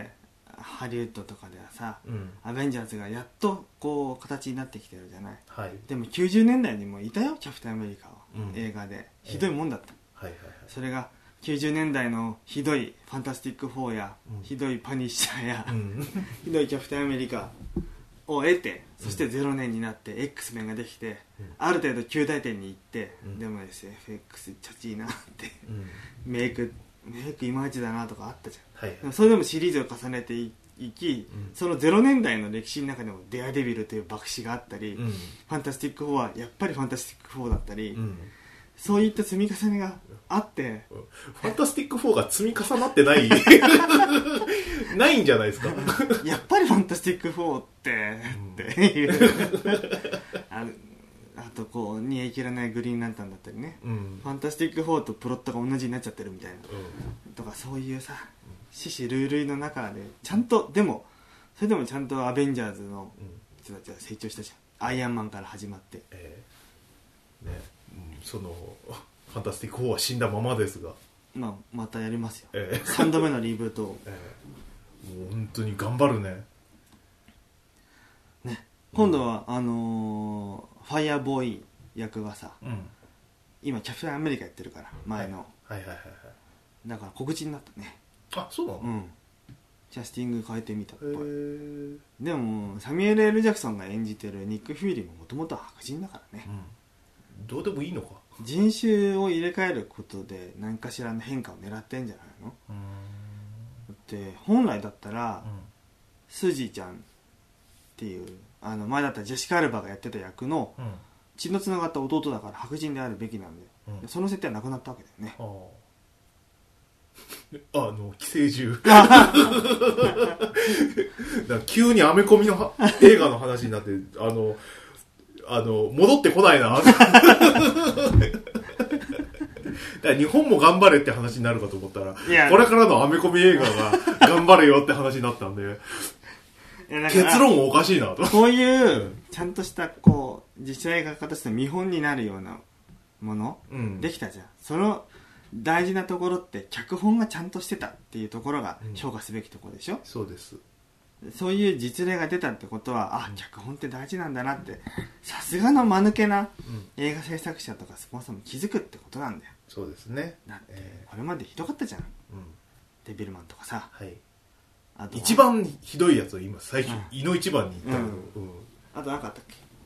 ハリウッドとかではさ、アベンジャーズがやっとこう形になってきてるじゃない。でも90年代にもいたよ、キャプテンアメリカは、映画でひどいもんだった。それが90年代のひどいファンタスティック4や、ひどいパニッシャーや、ひどいキャプテンアメリカを得て、そして0年になって X メンができて、ある程度9大点に行って、でも SFX チャチいなって、メイクいまいちだなとかあったじゃん、それでもシリーズを重ねていき、その0年代の歴史の中でもデアデビルという爆死があったり、ファンタスティック4はやっぱりファンタスティック4だったり、そういった積み重ねがあって、 ファンタスティック4が積み重なってないないんじゃないですか。 やっぱりファンタスティック4っていうあとこう煮え切らないグリーンランタンだったりね、ファンタスティック4とプロットが同じになっちゃってるみたいな、とかそういうさ、獅子類類の中でちゃんと、でもそれでもちゃんとアベンジャーズの人たちは成長したじゃん、アイアンマンから始まって、 そのファンタスティック4は死んだままですが、 またやりますよ、3度目のリブートを、もう本当に頑張るね。 今度はファイヤーボーイ役がさ、今キャプテンアメリカやってるから、前の、だから告知になったね。 あ、そうなの？ キャスティング変えてみたっぽい。でもサミュエル・L・ジャクソンが演じてるニック・フューリーももともとは白人だからね、 どうでもいいのか。 人種を入れ替えることで何かしらの変化を狙ってんじゃないの？だって本来だったら、スージーちゃんっていう前だったらジェシカ・アルバがやってた役の血のつながった弟だから白人であるべきなんで、その設定はなくなったわけだよね。 寄生獣だから急にアメコミの映画の話になって戻ってこないなだから日本も頑張れって話になるかと思ったらこれからのアメコミ映画が頑張れよって話になったんで結論おかしいなと。 こういうちゃんとしたこう実写映画化として見本になるようなもの、できたじゃん。その大事なところって脚本がちゃんとしてたっていうところが評価すべきところでしょ。 そうです。 そういう実例が出たってことは脚本って大事なんだなってさすがの間抜けな映画制作者とかスポンサーも気づくってことなんだよ。 そうですね。 だってこれまでひどかったじゃん、デビルマンとかさ、 あと一番ひどいやつを今最初、胃の一番に言ったけど、 あと何かあったっ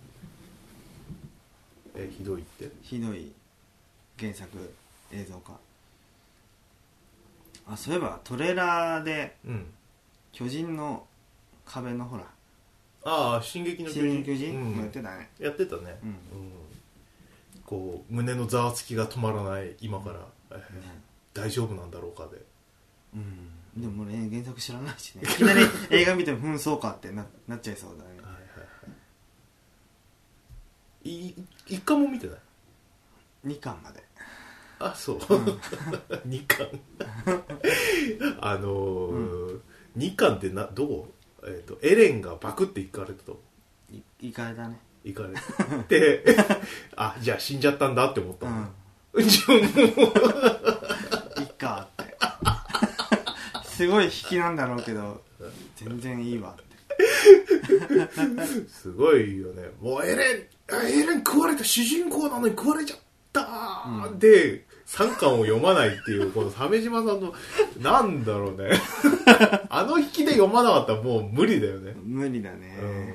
け。ひどいってひどい原作映像化。そういえばトレーラーで、巨人の壁のほら進撃の巨人、もやってたね。 やってたね、こう胸のざわつきが止まらない今から、大丈夫なんだろうかで、 でもね原作知らないしねいきなり映画見てもそうかってなっちゃいそうだね。 一巻も見てない。 2巻まで。 そう、2巻2巻ってどこ、エレンがバクって行かれたと。 行かれたね。 行かれてじゃあ死んじゃったんだって思ったの。自分もいっかってすごい引きなんだろうけど全然いいわってすごいよね。もうエレン食われた、主人公なのに食われちゃったで3巻を読まないっていうこの鮫島さんのなんだろうね引きで読まなかったらもう無理だよね。 無理だね。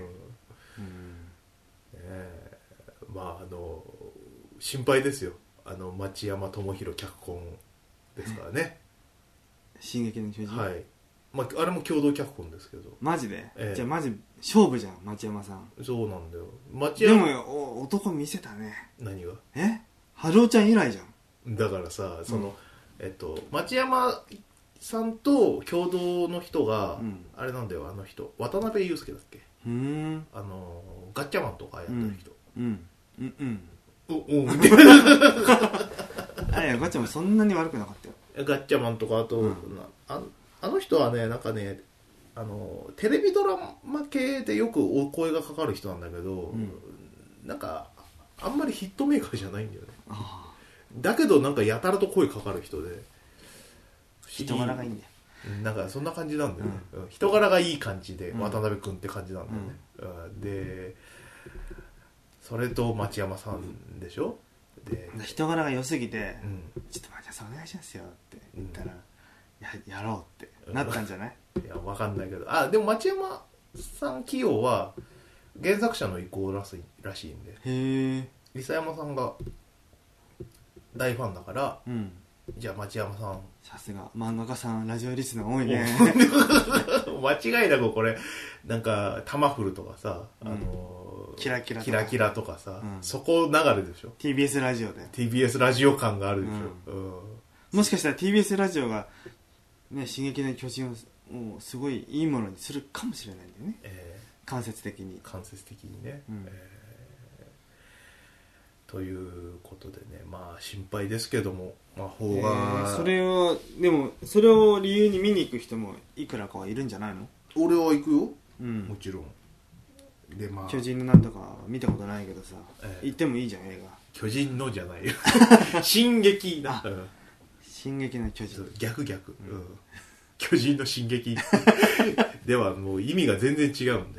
心配ですよ。町山智博脚本ですからね。 進撃の巨人。 はい。あれも共同脚本ですけど。 マジで、じゃあマジ勝負じゃん町山さん。 そうなんだよ。 でも男見せたね。 何が？ 春尾ちゃん以来じゃん。だからさ町山さんと共同の人が、あれなんだよ、渡辺裕介だっけ。ガッチャマンとかやってる人。 ガッチャマンそんなに悪くなかったよ。 ガッチャマンとかあと、あの人はねなんかねテレビドラマ系でよくお声がかかる人なんだけど、なんかあんまりヒットメーカーじゃないんだよね。だけどなんかやたらと声かかる人で人柄がいいんだよ。 なんかそんな感じなんだよね、人柄がいい感じで、渡辺君って感じなんだよね、でそれと町山さんでしょ。で人柄が良すぎて、ちょっと町山さんお願いしますよって言ったら、やろうってなったんじゃない？ いや分かんないけど、でも町山さん起用は原作者の意向らしいんで、諫山さんが大ファンだから、じゃあ町山さん、 さすが漫画家さんラジオリスナー多いね間違いなくこれなんかタマフルとかさ、 キラキラとかさ、そこ流れでしょ。 TBS ラジオで TBS ラジオ感があるでしょ、 もしかしたら TBS ラジオがね進撃の巨人をすごいいいものにするかもしれないんだよね、間接的にね、ということでね、心配ですけども、魔法が、 それを理由に見に行く人もいくらかはいるんじゃないの？ 俺は行くよ、もちろんで。 巨人のなんとか見たことないけどさ、行ってもいいじゃん映画。 巨人のじゃないよ進撃な、 進撃の巨人、 逆、巨人の進撃ではもう意味が全然違うんで、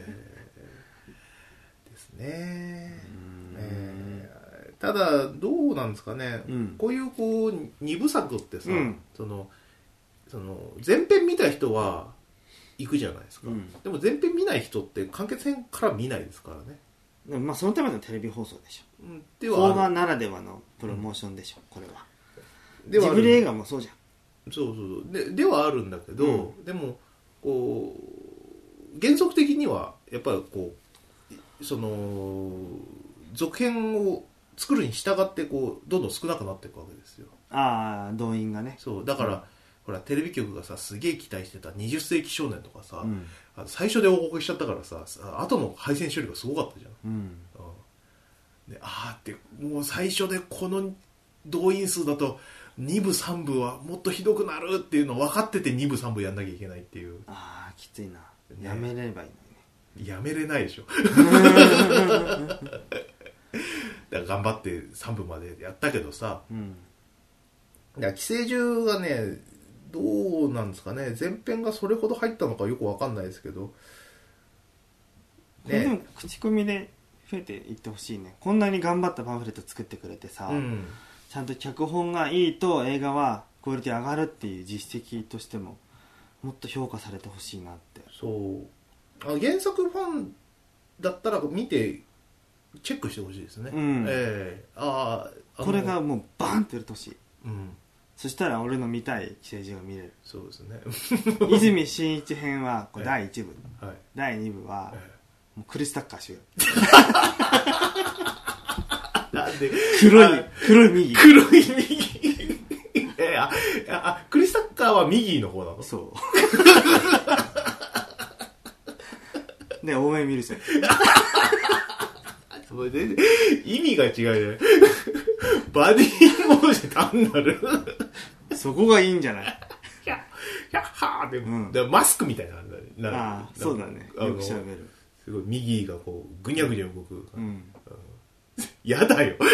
ですね。ただどうなんですかね、こういう2部作ってさ、その前編見た人は行くじゃないですか、でも前編見ない人って完結編から見ないですからね。 そのためのテレビ放送でしょ、 では邦画ならではのプロモーションでしょ、これは。ジブリ映画もそうじゃん。 そうではあるんだけど、でもこう原則的にはやっぱりこうその続編を作るに従ってどんどん少なくなっていくわけですよ。 動員がね。 そうだから、 ほらテレビ局がさすげえ期待してた20世紀少年とかさ、 うん、 最初で報告しちゃったからさ後の配線処理がすごかったじゃん、 うんでってもう最初でこの動員数だと2部3部はもっとひどくなるっていうの分かってて2部3部やんなきゃいけないっていう。 きついな、やめればいいのにね。 やめれないでしょだから頑張って3部までやったけどさ、 うん、 いや寄生獣がねどうなんですかね、前編がそれほど入ったのかよく分かんないですけど、 ね、でも口コミで増えていってほしいね。こんなに頑張ったパンフレット作ってくれてさ、うん、ちゃんと脚本がいいと映画はクオリティ上がるっていう実績としてももっと評価されてほしいなって。 そう原作ファンだったら見てチェックしてほしいですね、うん、 これがもうバーンって売れてほしい、 うん、 そしたら俺の見たい寄生獣が見れる。 そうですね泉真一編はこれ第1部、はい、第2部は、もうクリス・タッカー主演なんで黒い右クリス・タッカーは右の方なの。 そうで応援見るぜそれで意味が違うねバディモーション単なるそこがいいんじゃないヒャッハーで、うん、でマスクみたいなああそうだね、よく調べる。 すごい右がこうぐにゃぐにゃ動く、うん、やだよ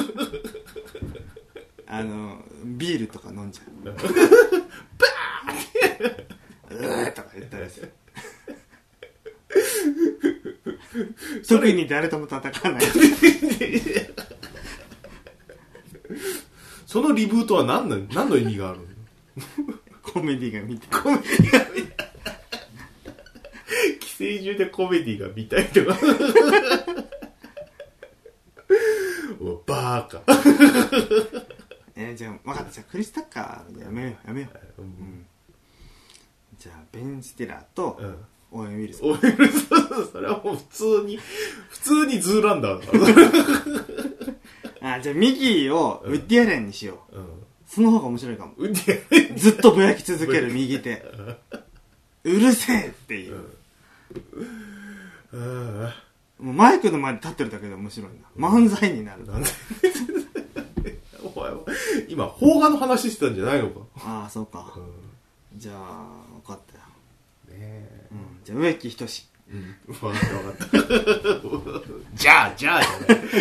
ビールとか飲んじゃうバーッとか言ったらです特に誰とも戦わないそのリブートは何の意味があるのコメディが見たい寄生獣でコメディが見たいとかバーカじゃあ分かった、じゃあクリス・タッカーでやめよう、うん、じゃあベン・スティラーとオーウェン・ウィルソン、 それはもう普通にズーランダーだじゃあミギーをウッディアレンにしよう、その方が面白いかも。 ウッディアレンずっとぼやき続ける右手うるせえっていう、もうマイクの前に立ってるだけで面白いな、漫才になる。なんで今邦画の話してたんじゃないのか。 ああそうか、じゃあ分かったよ、じゃあ植木仁志、 分かったじゃあじゃない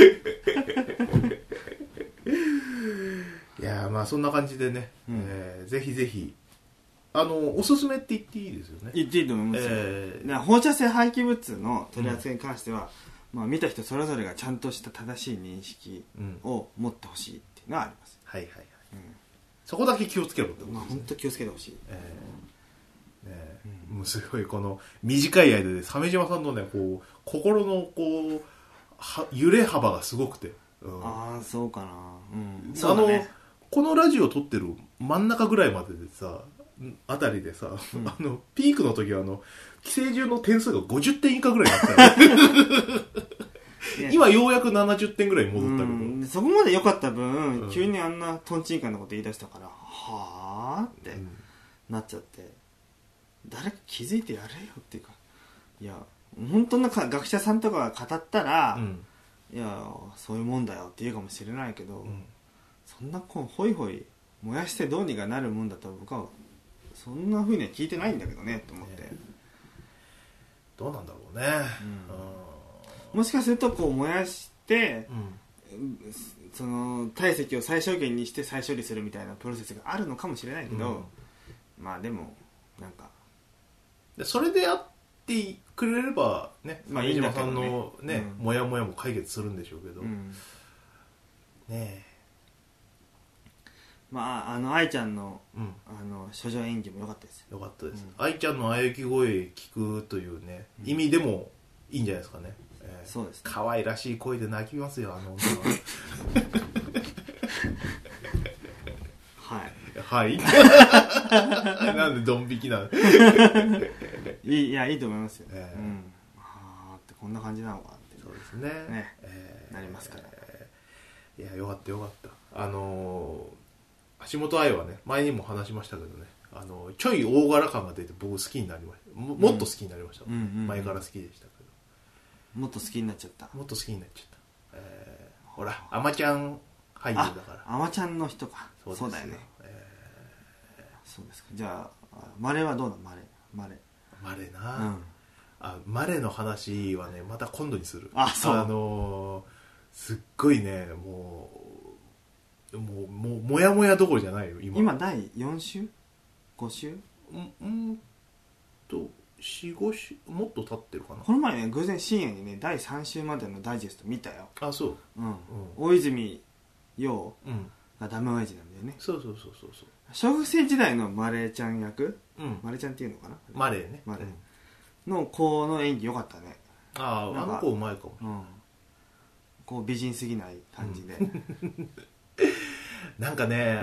いやまあそんな感じでね、ぜひぜひおすすめって言っていいですよね。 言っていいと思いますよ、放射性廃棄物の取り扱いに関しては、見た人それぞれがちゃんとした正しい認識を持ってほしいっていうのはあります。 はいはいはい、そこだけ気をつけろってことですね。 本当気をつけてほしい。 もうすごいこの短い間で鮫島さんのねこう心のこう揺れ幅がすごくて、 ああそうかな、 そうだね、このラジオ撮ってる真ん中ぐらいまででさあたりでさ、ピークの時は寄生獣の点数が50点以下ぐらいだったよ今ようやく70点ぐらい戻ったけど、 そこまで良かった分、急にあんなトンチンカンなこと言い出したからはぁってなっちゃって、誰か気づいてやれよっていうか、いや本当の学者さんとかが語ったら、いやそういうもんだよって言うかもしれないけど、そんなホイホイ燃やしてどうにかなるもんだと僕はそんな風には聞いてないんだけどねと思って、 どうなんだろうね、 もしかするとこう燃やして、その体積を最小限にして再処理するみたいなプロセスがあるのかもしれないけど、でもなんかそれでやってくれればね、鮫島さんのねモヤモヤも解決するんでしょうけど、ねえ、 愛ちゃんの、処女演技も良かったですよかったです、愛ちゃんの喘ぎ声聞くというね、意味でもいいんじゃないですかね。 そうですね、 可愛らしい声で泣きますよ、女ははいなんでドン引きなのいやいいと思いますよ、ってこんな感じなのかって。 そうですね、 なりますから、 いやよかったよかった。橋本愛はね前にも話しましたけどね、 ちょい大柄感が出て僕好きになりました。もっと好きになりました、前から好きでしたけど。もっと好きになっちゃった。 もっと好きになっちゃった。ほらアマちゃん俳優だから。 アマちゃんの人か。そうだよね。そうですか。じゃあマレはどうなの？マレな、マレの話はねまた今度にする。すっごいねもうもやもやどころじゃないよ今第4週5週 4、5週もっと経ってるかな。 この前ね偶然深夜にね第3週までのダイジェスト見たよ。 そう、 大泉洋がダメ親父なんだよね。 そう小学生時代のマレーちゃん役、マレーちゃんっていうのかな、 マレーね、 の子の演技良かったね。 あの子うまいかも、 こう美人すぎない感じで、 なんかね、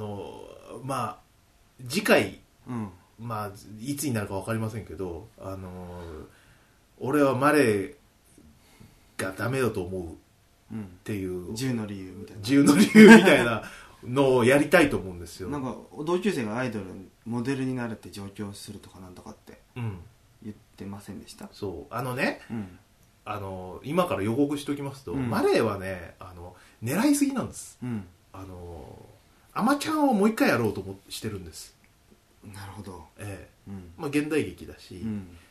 次回、いつになるか分かりませんけど、俺はマレーがダメだと思うっていう、 10の理由みたいなのをやりたいと思うんですよ。 なんか同級生がアイドルモデルになるって上京するとかなんとかって言ってませんでした？ そう今から予告しておきますと、マレーはね狙いすぎなんです、アマちゃんをもう一回やろうとしてるんです。 なるほど。 現代劇だし、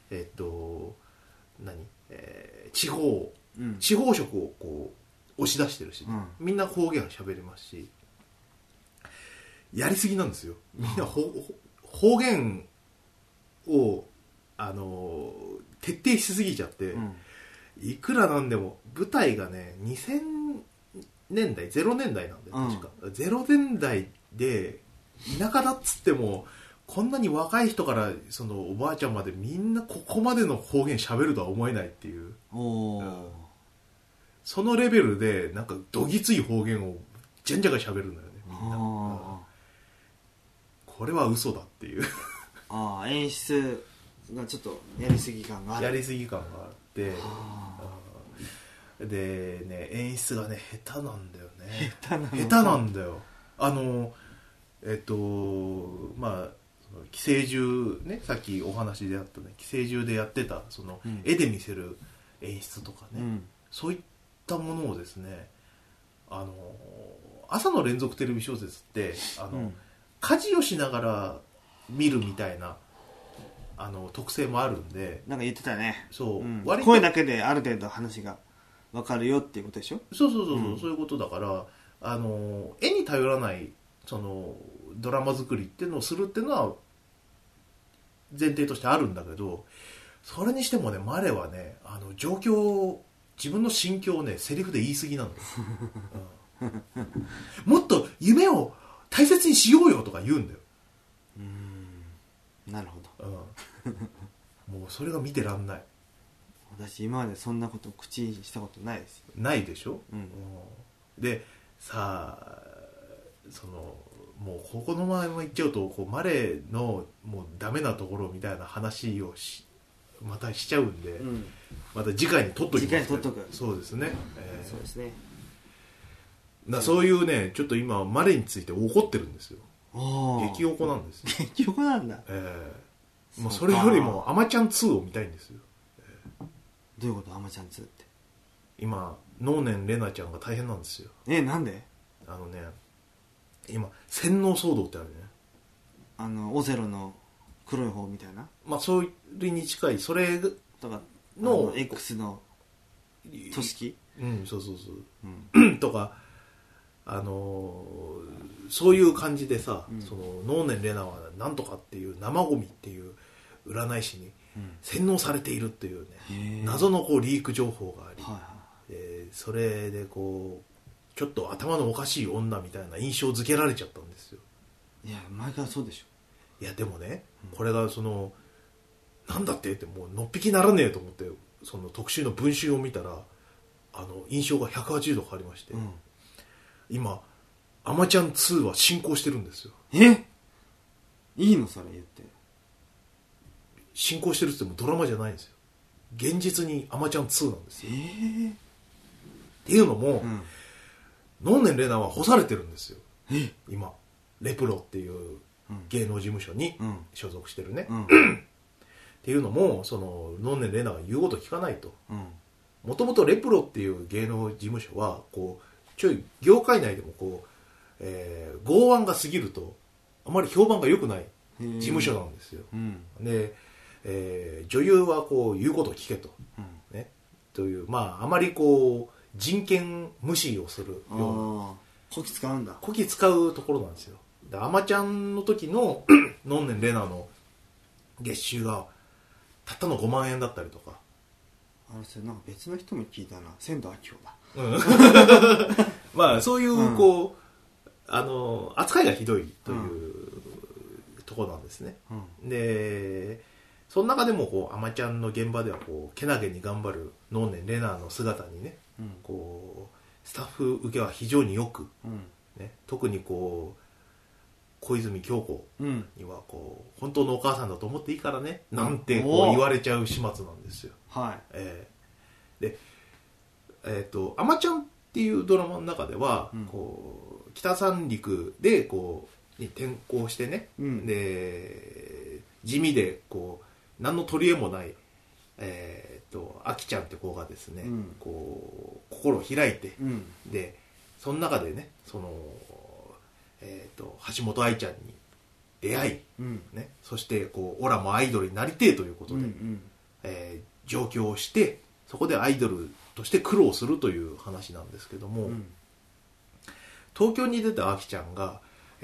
地方色をこう押し出してるし、みんな方言喋れますし、やりすぎなんですよ。みんな方言を徹底しすぎちゃって、いくらなんでも舞台がね2000年代0年代なんで確か、0年代で田舎だっつってもこんなに若い人からそのおばあちゃんまでみんなここまでの方言喋るとは思えないっていう、そのレベルでなんかどぎつい方言をじゃんじゃか喋るんだよねみんな。これは嘘だっていう演出がちょっとやりすぎ感があって、 でね演出がね下手なんだよね。 下手なんだよ。寄生獣ね、さっきお話であったね寄生獣でやってたその、絵で見せる演出とかね、そういったものをですね朝の連続テレビ小説って家事をしながら見るみたいな特性もあるんで、 なんか言ってたね。 そう、 声だけである程度話が分かるよっていうことでしょ。 そういうことだから絵に頼らないそのドラマ作りっていうのをするっていうのは前提としてあるんだけど、それにしてもねマレはね状況自分の心境をねセリフで言い過ぎなんだよ、もっと夢を大切にしようよとか言うんだよ。 なるほど、 もうそれが見てらんない。 私今までそんなこと口にしたことないですよ。 ないでしょ、でさあもうここのまま言っちゃうとマレーのもうダメなところみたいな話をまたしちゃうんで、また次回に取っときます、ね、そうですね、 そうですね。 そういうねちょっと今マレーについて怒ってるんですよ。激怒なんですよ。 激怒なんだ。 もうそれよりもアマちゃん2を見たいんですよ。 どういうこと？アマちゃん2って今能年玲奈ちゃんが大変なんですよ。 なんで？ 今洗脳騒動ってあるね。 オセロの黒い方みたいな、 それに近いそれとかの X の都市そう、とかそういう感じでさ、その能年玲奈はなんとかっていう生ゴミっていう占い師に洗脳されているっていうね、謎のリーク情報があり、それでちょっと頭のおかしい女みたいな印象づけられちゃったんですよ。 いや前からそうでしょ。 いやでもね、これがなんだってもうのっぴきならねえと思ってその特集の文集を見たら印象が180度変わりまして、今アマちゃん2は進行してるんですよ。 いいのそれ言って。 進行してるって言ってもドラマじゃないんですよ。現実にアマちゃん2なんですよ。っていうのも、能年玲奈は干されてるんですよ今。レプロっていう芸能事務所にうん所属してるね、 うんっていうのもその能年玲奈が言うこと聞かないと。 うんもともとレプロっていう芸能事務所はこうちょい業界内でもこう、剛腕が過ぎるとあまり評判が良くない事務所なんですよ。 うんで、女優はこう言うことを聞けと、 うんね、というまああまりこう人権無視をするようなああこき使うんだ。 こき使うところなんですよ。でアマちゃんの時の能年玲奈の月収がたったの5万円だったりとか、 あれそれなんか別の人も聞いたな。千堂明夫だ。 まあそういうこう、扱いがひどいというところなんですね。でその中でもこうアマちゃんの現場ではこうけなげに頑張る能年玲奈の姿にね、こうスタッフ受けは非常によく、ね、特にこう小泉京子にはこう本当のお母さんだと思っていいからねなんてこう言われちゃう始末なんですよ。 はい。 でアマちゃんっていうドラマの中では、こう北三陸でこうに転校してね、で地味でこう何の取り柄もないあきちゃんって子がですね、こう心を開いて、でその中でねその橋本愛ちゃんに出会い、ね、そしてこうオラもアイドルになりてえということで、上京をしてそこでアイドルとして苦労するという話なんですけども、東京に出たあきちゃんが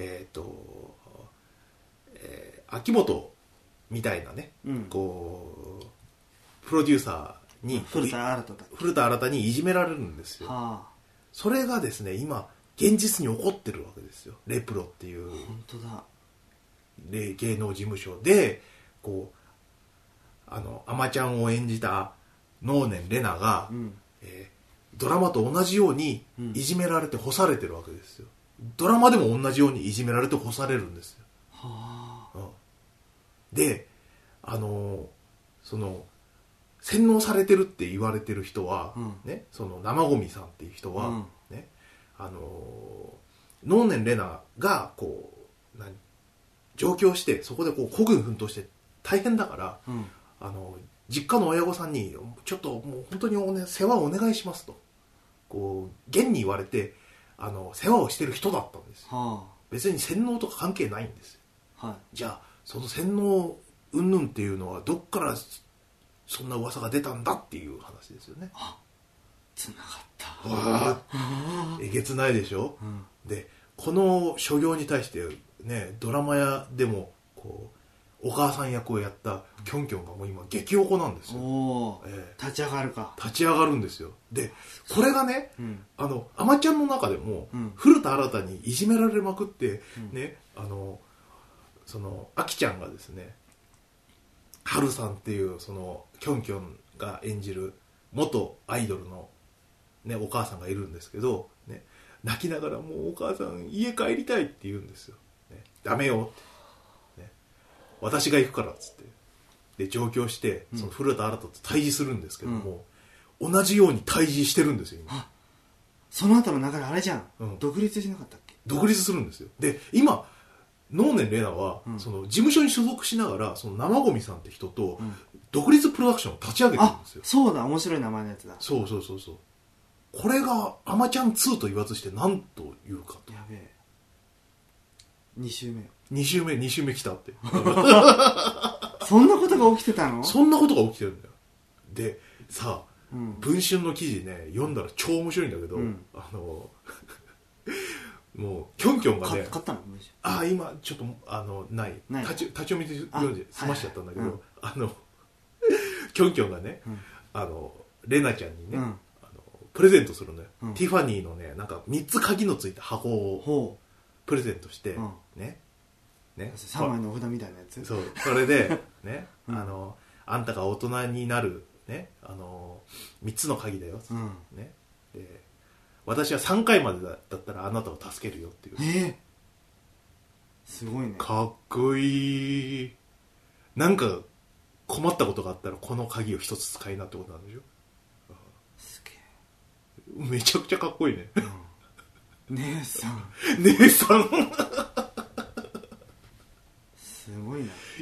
秋元みたいなね、こうプロデューサーに古田新太にいじめられるんですよ。それがですね今現実に起こってるわけですよ。レプロっていう本当だ芸能事務所でこうアマちゃんを演じた能年玲奈が、ドラマと同じようにいじめられて干されてるわけですよ。ドラマでも同じようにいじめられて干されるんですよ。でその洗脳されてるって言われてる人は、ね、その生ゴミさんっていう人は、ね、能年玲奈がこう上京してそこでこう孤軍奮闘して大変だから、実家の親御さんにちょっともう本当に世話をお願いしますとこう現に言われて世話をしてる人だったんですよ。別に洗脳とか関係ないんですよ。じゃあその洗脳云々っていうのはどっからそんな噂が出たんだっていう話ですよね。 つながった。 えげつないでしょ、でこの所業に対してねドラマ屋でもこうお母さん役をやったキョンキョンがもう今激おこなんですよ。 立ち上がるか。 立ち上がるんですよ。でこれがね、アマちゃんの中でも、古田新太にいじめられまくって、ねそのあきちゃんがですね春さんっていうそのキョンキョンが演じる元アイドルの、ね、お母さんがいるんですけど、ね、泣きながらもうお母さん家帰りたいって言うんですよ、ね、ダメよって、ね、私が行くからっつってで上京してその古田新太と対峙するんですけども、同じように対峙してるんですよ今。 その後の流れあれじゃん、独立しなかったっけ。 独立するんですよ。で今能年玲奈は、その事務所に所属しながらその生ゴミさんって人と、独立プロダクションを立ち上げてるんですよ。 そうだ面白い名前のやつだ。 そうこれがアマちゃん2と言わずして何というかと。 やべえ2週目来たってそんなことが起きてたの。 そんなことが起きてるんだよ。でさあ、文春の記事ね読んだら超面白いんだけど、もうキョンキョンがね買ったの。 今ちょっとない立ち読みで読んで済ましちゃったんだけど、キョンキョンがね、レナちゃんにね、プレゼントするのよ、ティファニーのねなんか3つ鍵のついた箱をプレゼントして、ね 3枚のお札みたいなやつ。 そうそれでねあんたが大人になるね3つの鍵だよ、ねで私は3回までだったらあなたを助けるよっていう。 すごいね。 かっこいい。なんか困ったことがあったらこの鍵を一つ使いなってことなんでしょ。 すげえ。めちゃくちゃかっこいいね。 姉さん姉さん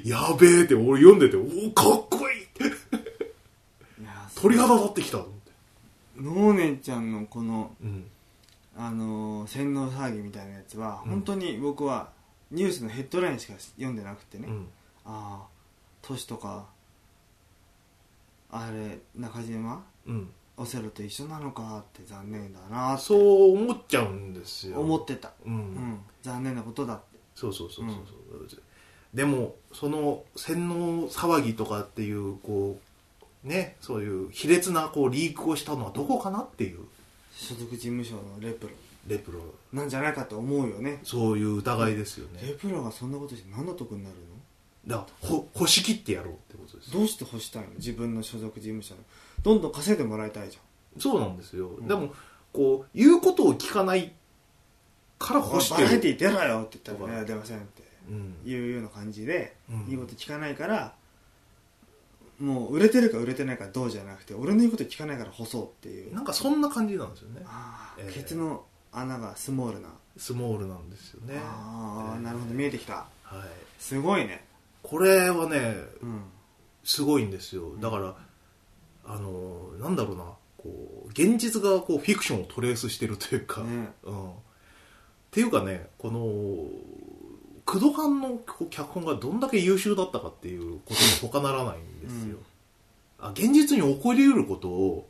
やべえって俺読んでて、おーかっこいいっていや鳥肌立ってきたと思って。 能年ちゃんのこの、 うん、 洗脳騒ぎみたいなやつは、本当に僕はニュースのヘッドラインしか読んでなくてね、ああトシとかあれ中島、オセロと一緒なのかって残念だなって、 そう思っちゃうんですよ。 思ってた、残念なことだって。 そう、でもその洗脳騒ぎとかっていうこうね、そういう卑劣なこうリークをしたのはどこかなっていう、 所属事務所のレプロなんじゃないかと思うよね。 そういう疑いですよね。 レプロがそんなことして何の得になるの？ だから干し切ってやろうってことです。 どうして干したいの？自分の所属事務所のどんどん稼いでもらいたいじゃん。 そうなんですよ、でもこう言うことを聞かないから干してる。 バラエティ出ろよって言ったら、いや出ませんっていうような感じで、言うこと聞かないから、もう売れてるか売れてないかどうじゃなくて、俺の言うこと聞かないから干そうっていう、 なんかそんな感じなんですよね。 ケツの穴がスモールなんですよね。なるほど、見えてきた。すごいね。 これはね、すごいんですよ。だからなんだろうな、こう現実がこうフィクションをトレースしてるというか、っていうかね、このクドカンの脚本がどんだけ優秀だったかっていうことに他ならないんですよ。現実に起こりうることを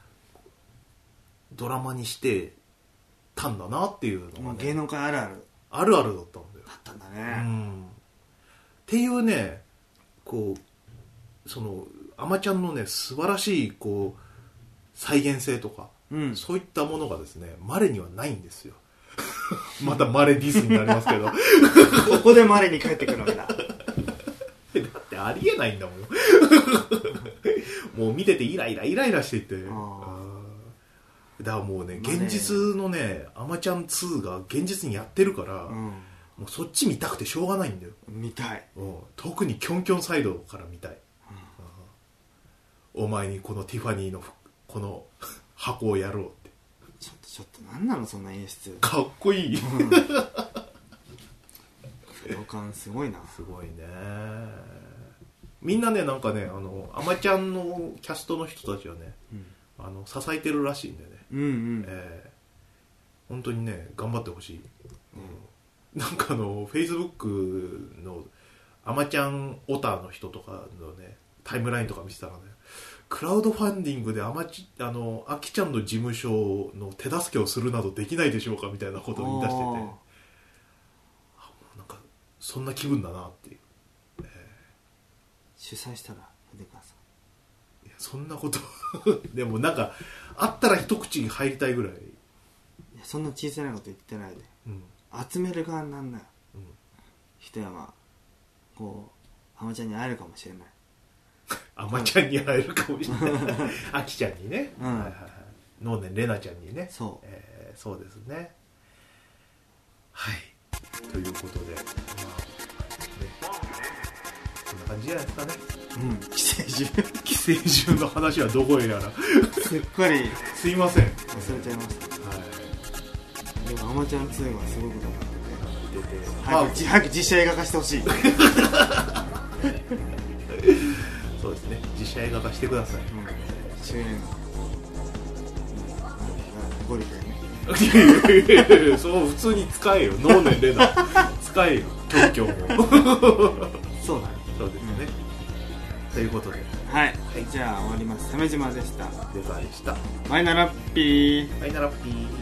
ドラマにしてたんだなっていうのが、 芸能界あるあるだったんだよ。 だったんだね。 っていうね、こうそのアマちゃんのね素晴らしいこう再現性とか、そういったものがですね稀にはないんですよ。また稀ディスになりますけどここで稀に帰ってくるわけだ。 だってありえないんだもんもう見ててイライラしていて、だからもうね、現実のねアマちゃん2が現実にやってるから、もうそっち見たくてしょうがないんだよ。 見たい。 特にキョンキョンサイドから見たい。お前にこのティファニーのこの箱をやろうって。 ちょっと何なのそんな演出。 かっこいい。 クドカンすごいな。 すごいね。みんなね、なんかね、アマちゃんのキャストの人たちはね、支えてるらしいんだよね。本当にね、頑張ってほしい。なんかFacebook のアマちゃんオタの人とかのね、タイムラインとか見てたらね、クラウドファンディングでアキちゃんの事務所の手助けをするなどできないでしょうかみたいなことを言い出してて、なんかそんな気分だなっていう、 主催したら筆川さん、いやそんなことでもなんかあったら一口に入りたいぐらい。いやそんな小さなこと言ってないで、集める側になんなよ、一山こうアマちゃんに会えるかもしれない。 アマちゃんに会えるかもしれないアキちゃんにね、能年レナちゃんにね、そう、そうですね。はい、ということで、まあね、こんな感じじゃないですかね。寄生獣の話はどこへやらすっかりすいません、 忘れちゃいました。でもアマちゃん2がすごいことになってて、早く実写映画化してほしいそうですね、実写映画化してください。 主演ゴリラね。 そう普通に使えよ、能年レナ使えよ、キョンキョンもそうだね。 そうですね。ということで、 はい、じゃあ終わります。鮫島でした。 デザーでした。 マイナラッピー。 マイナラッピー。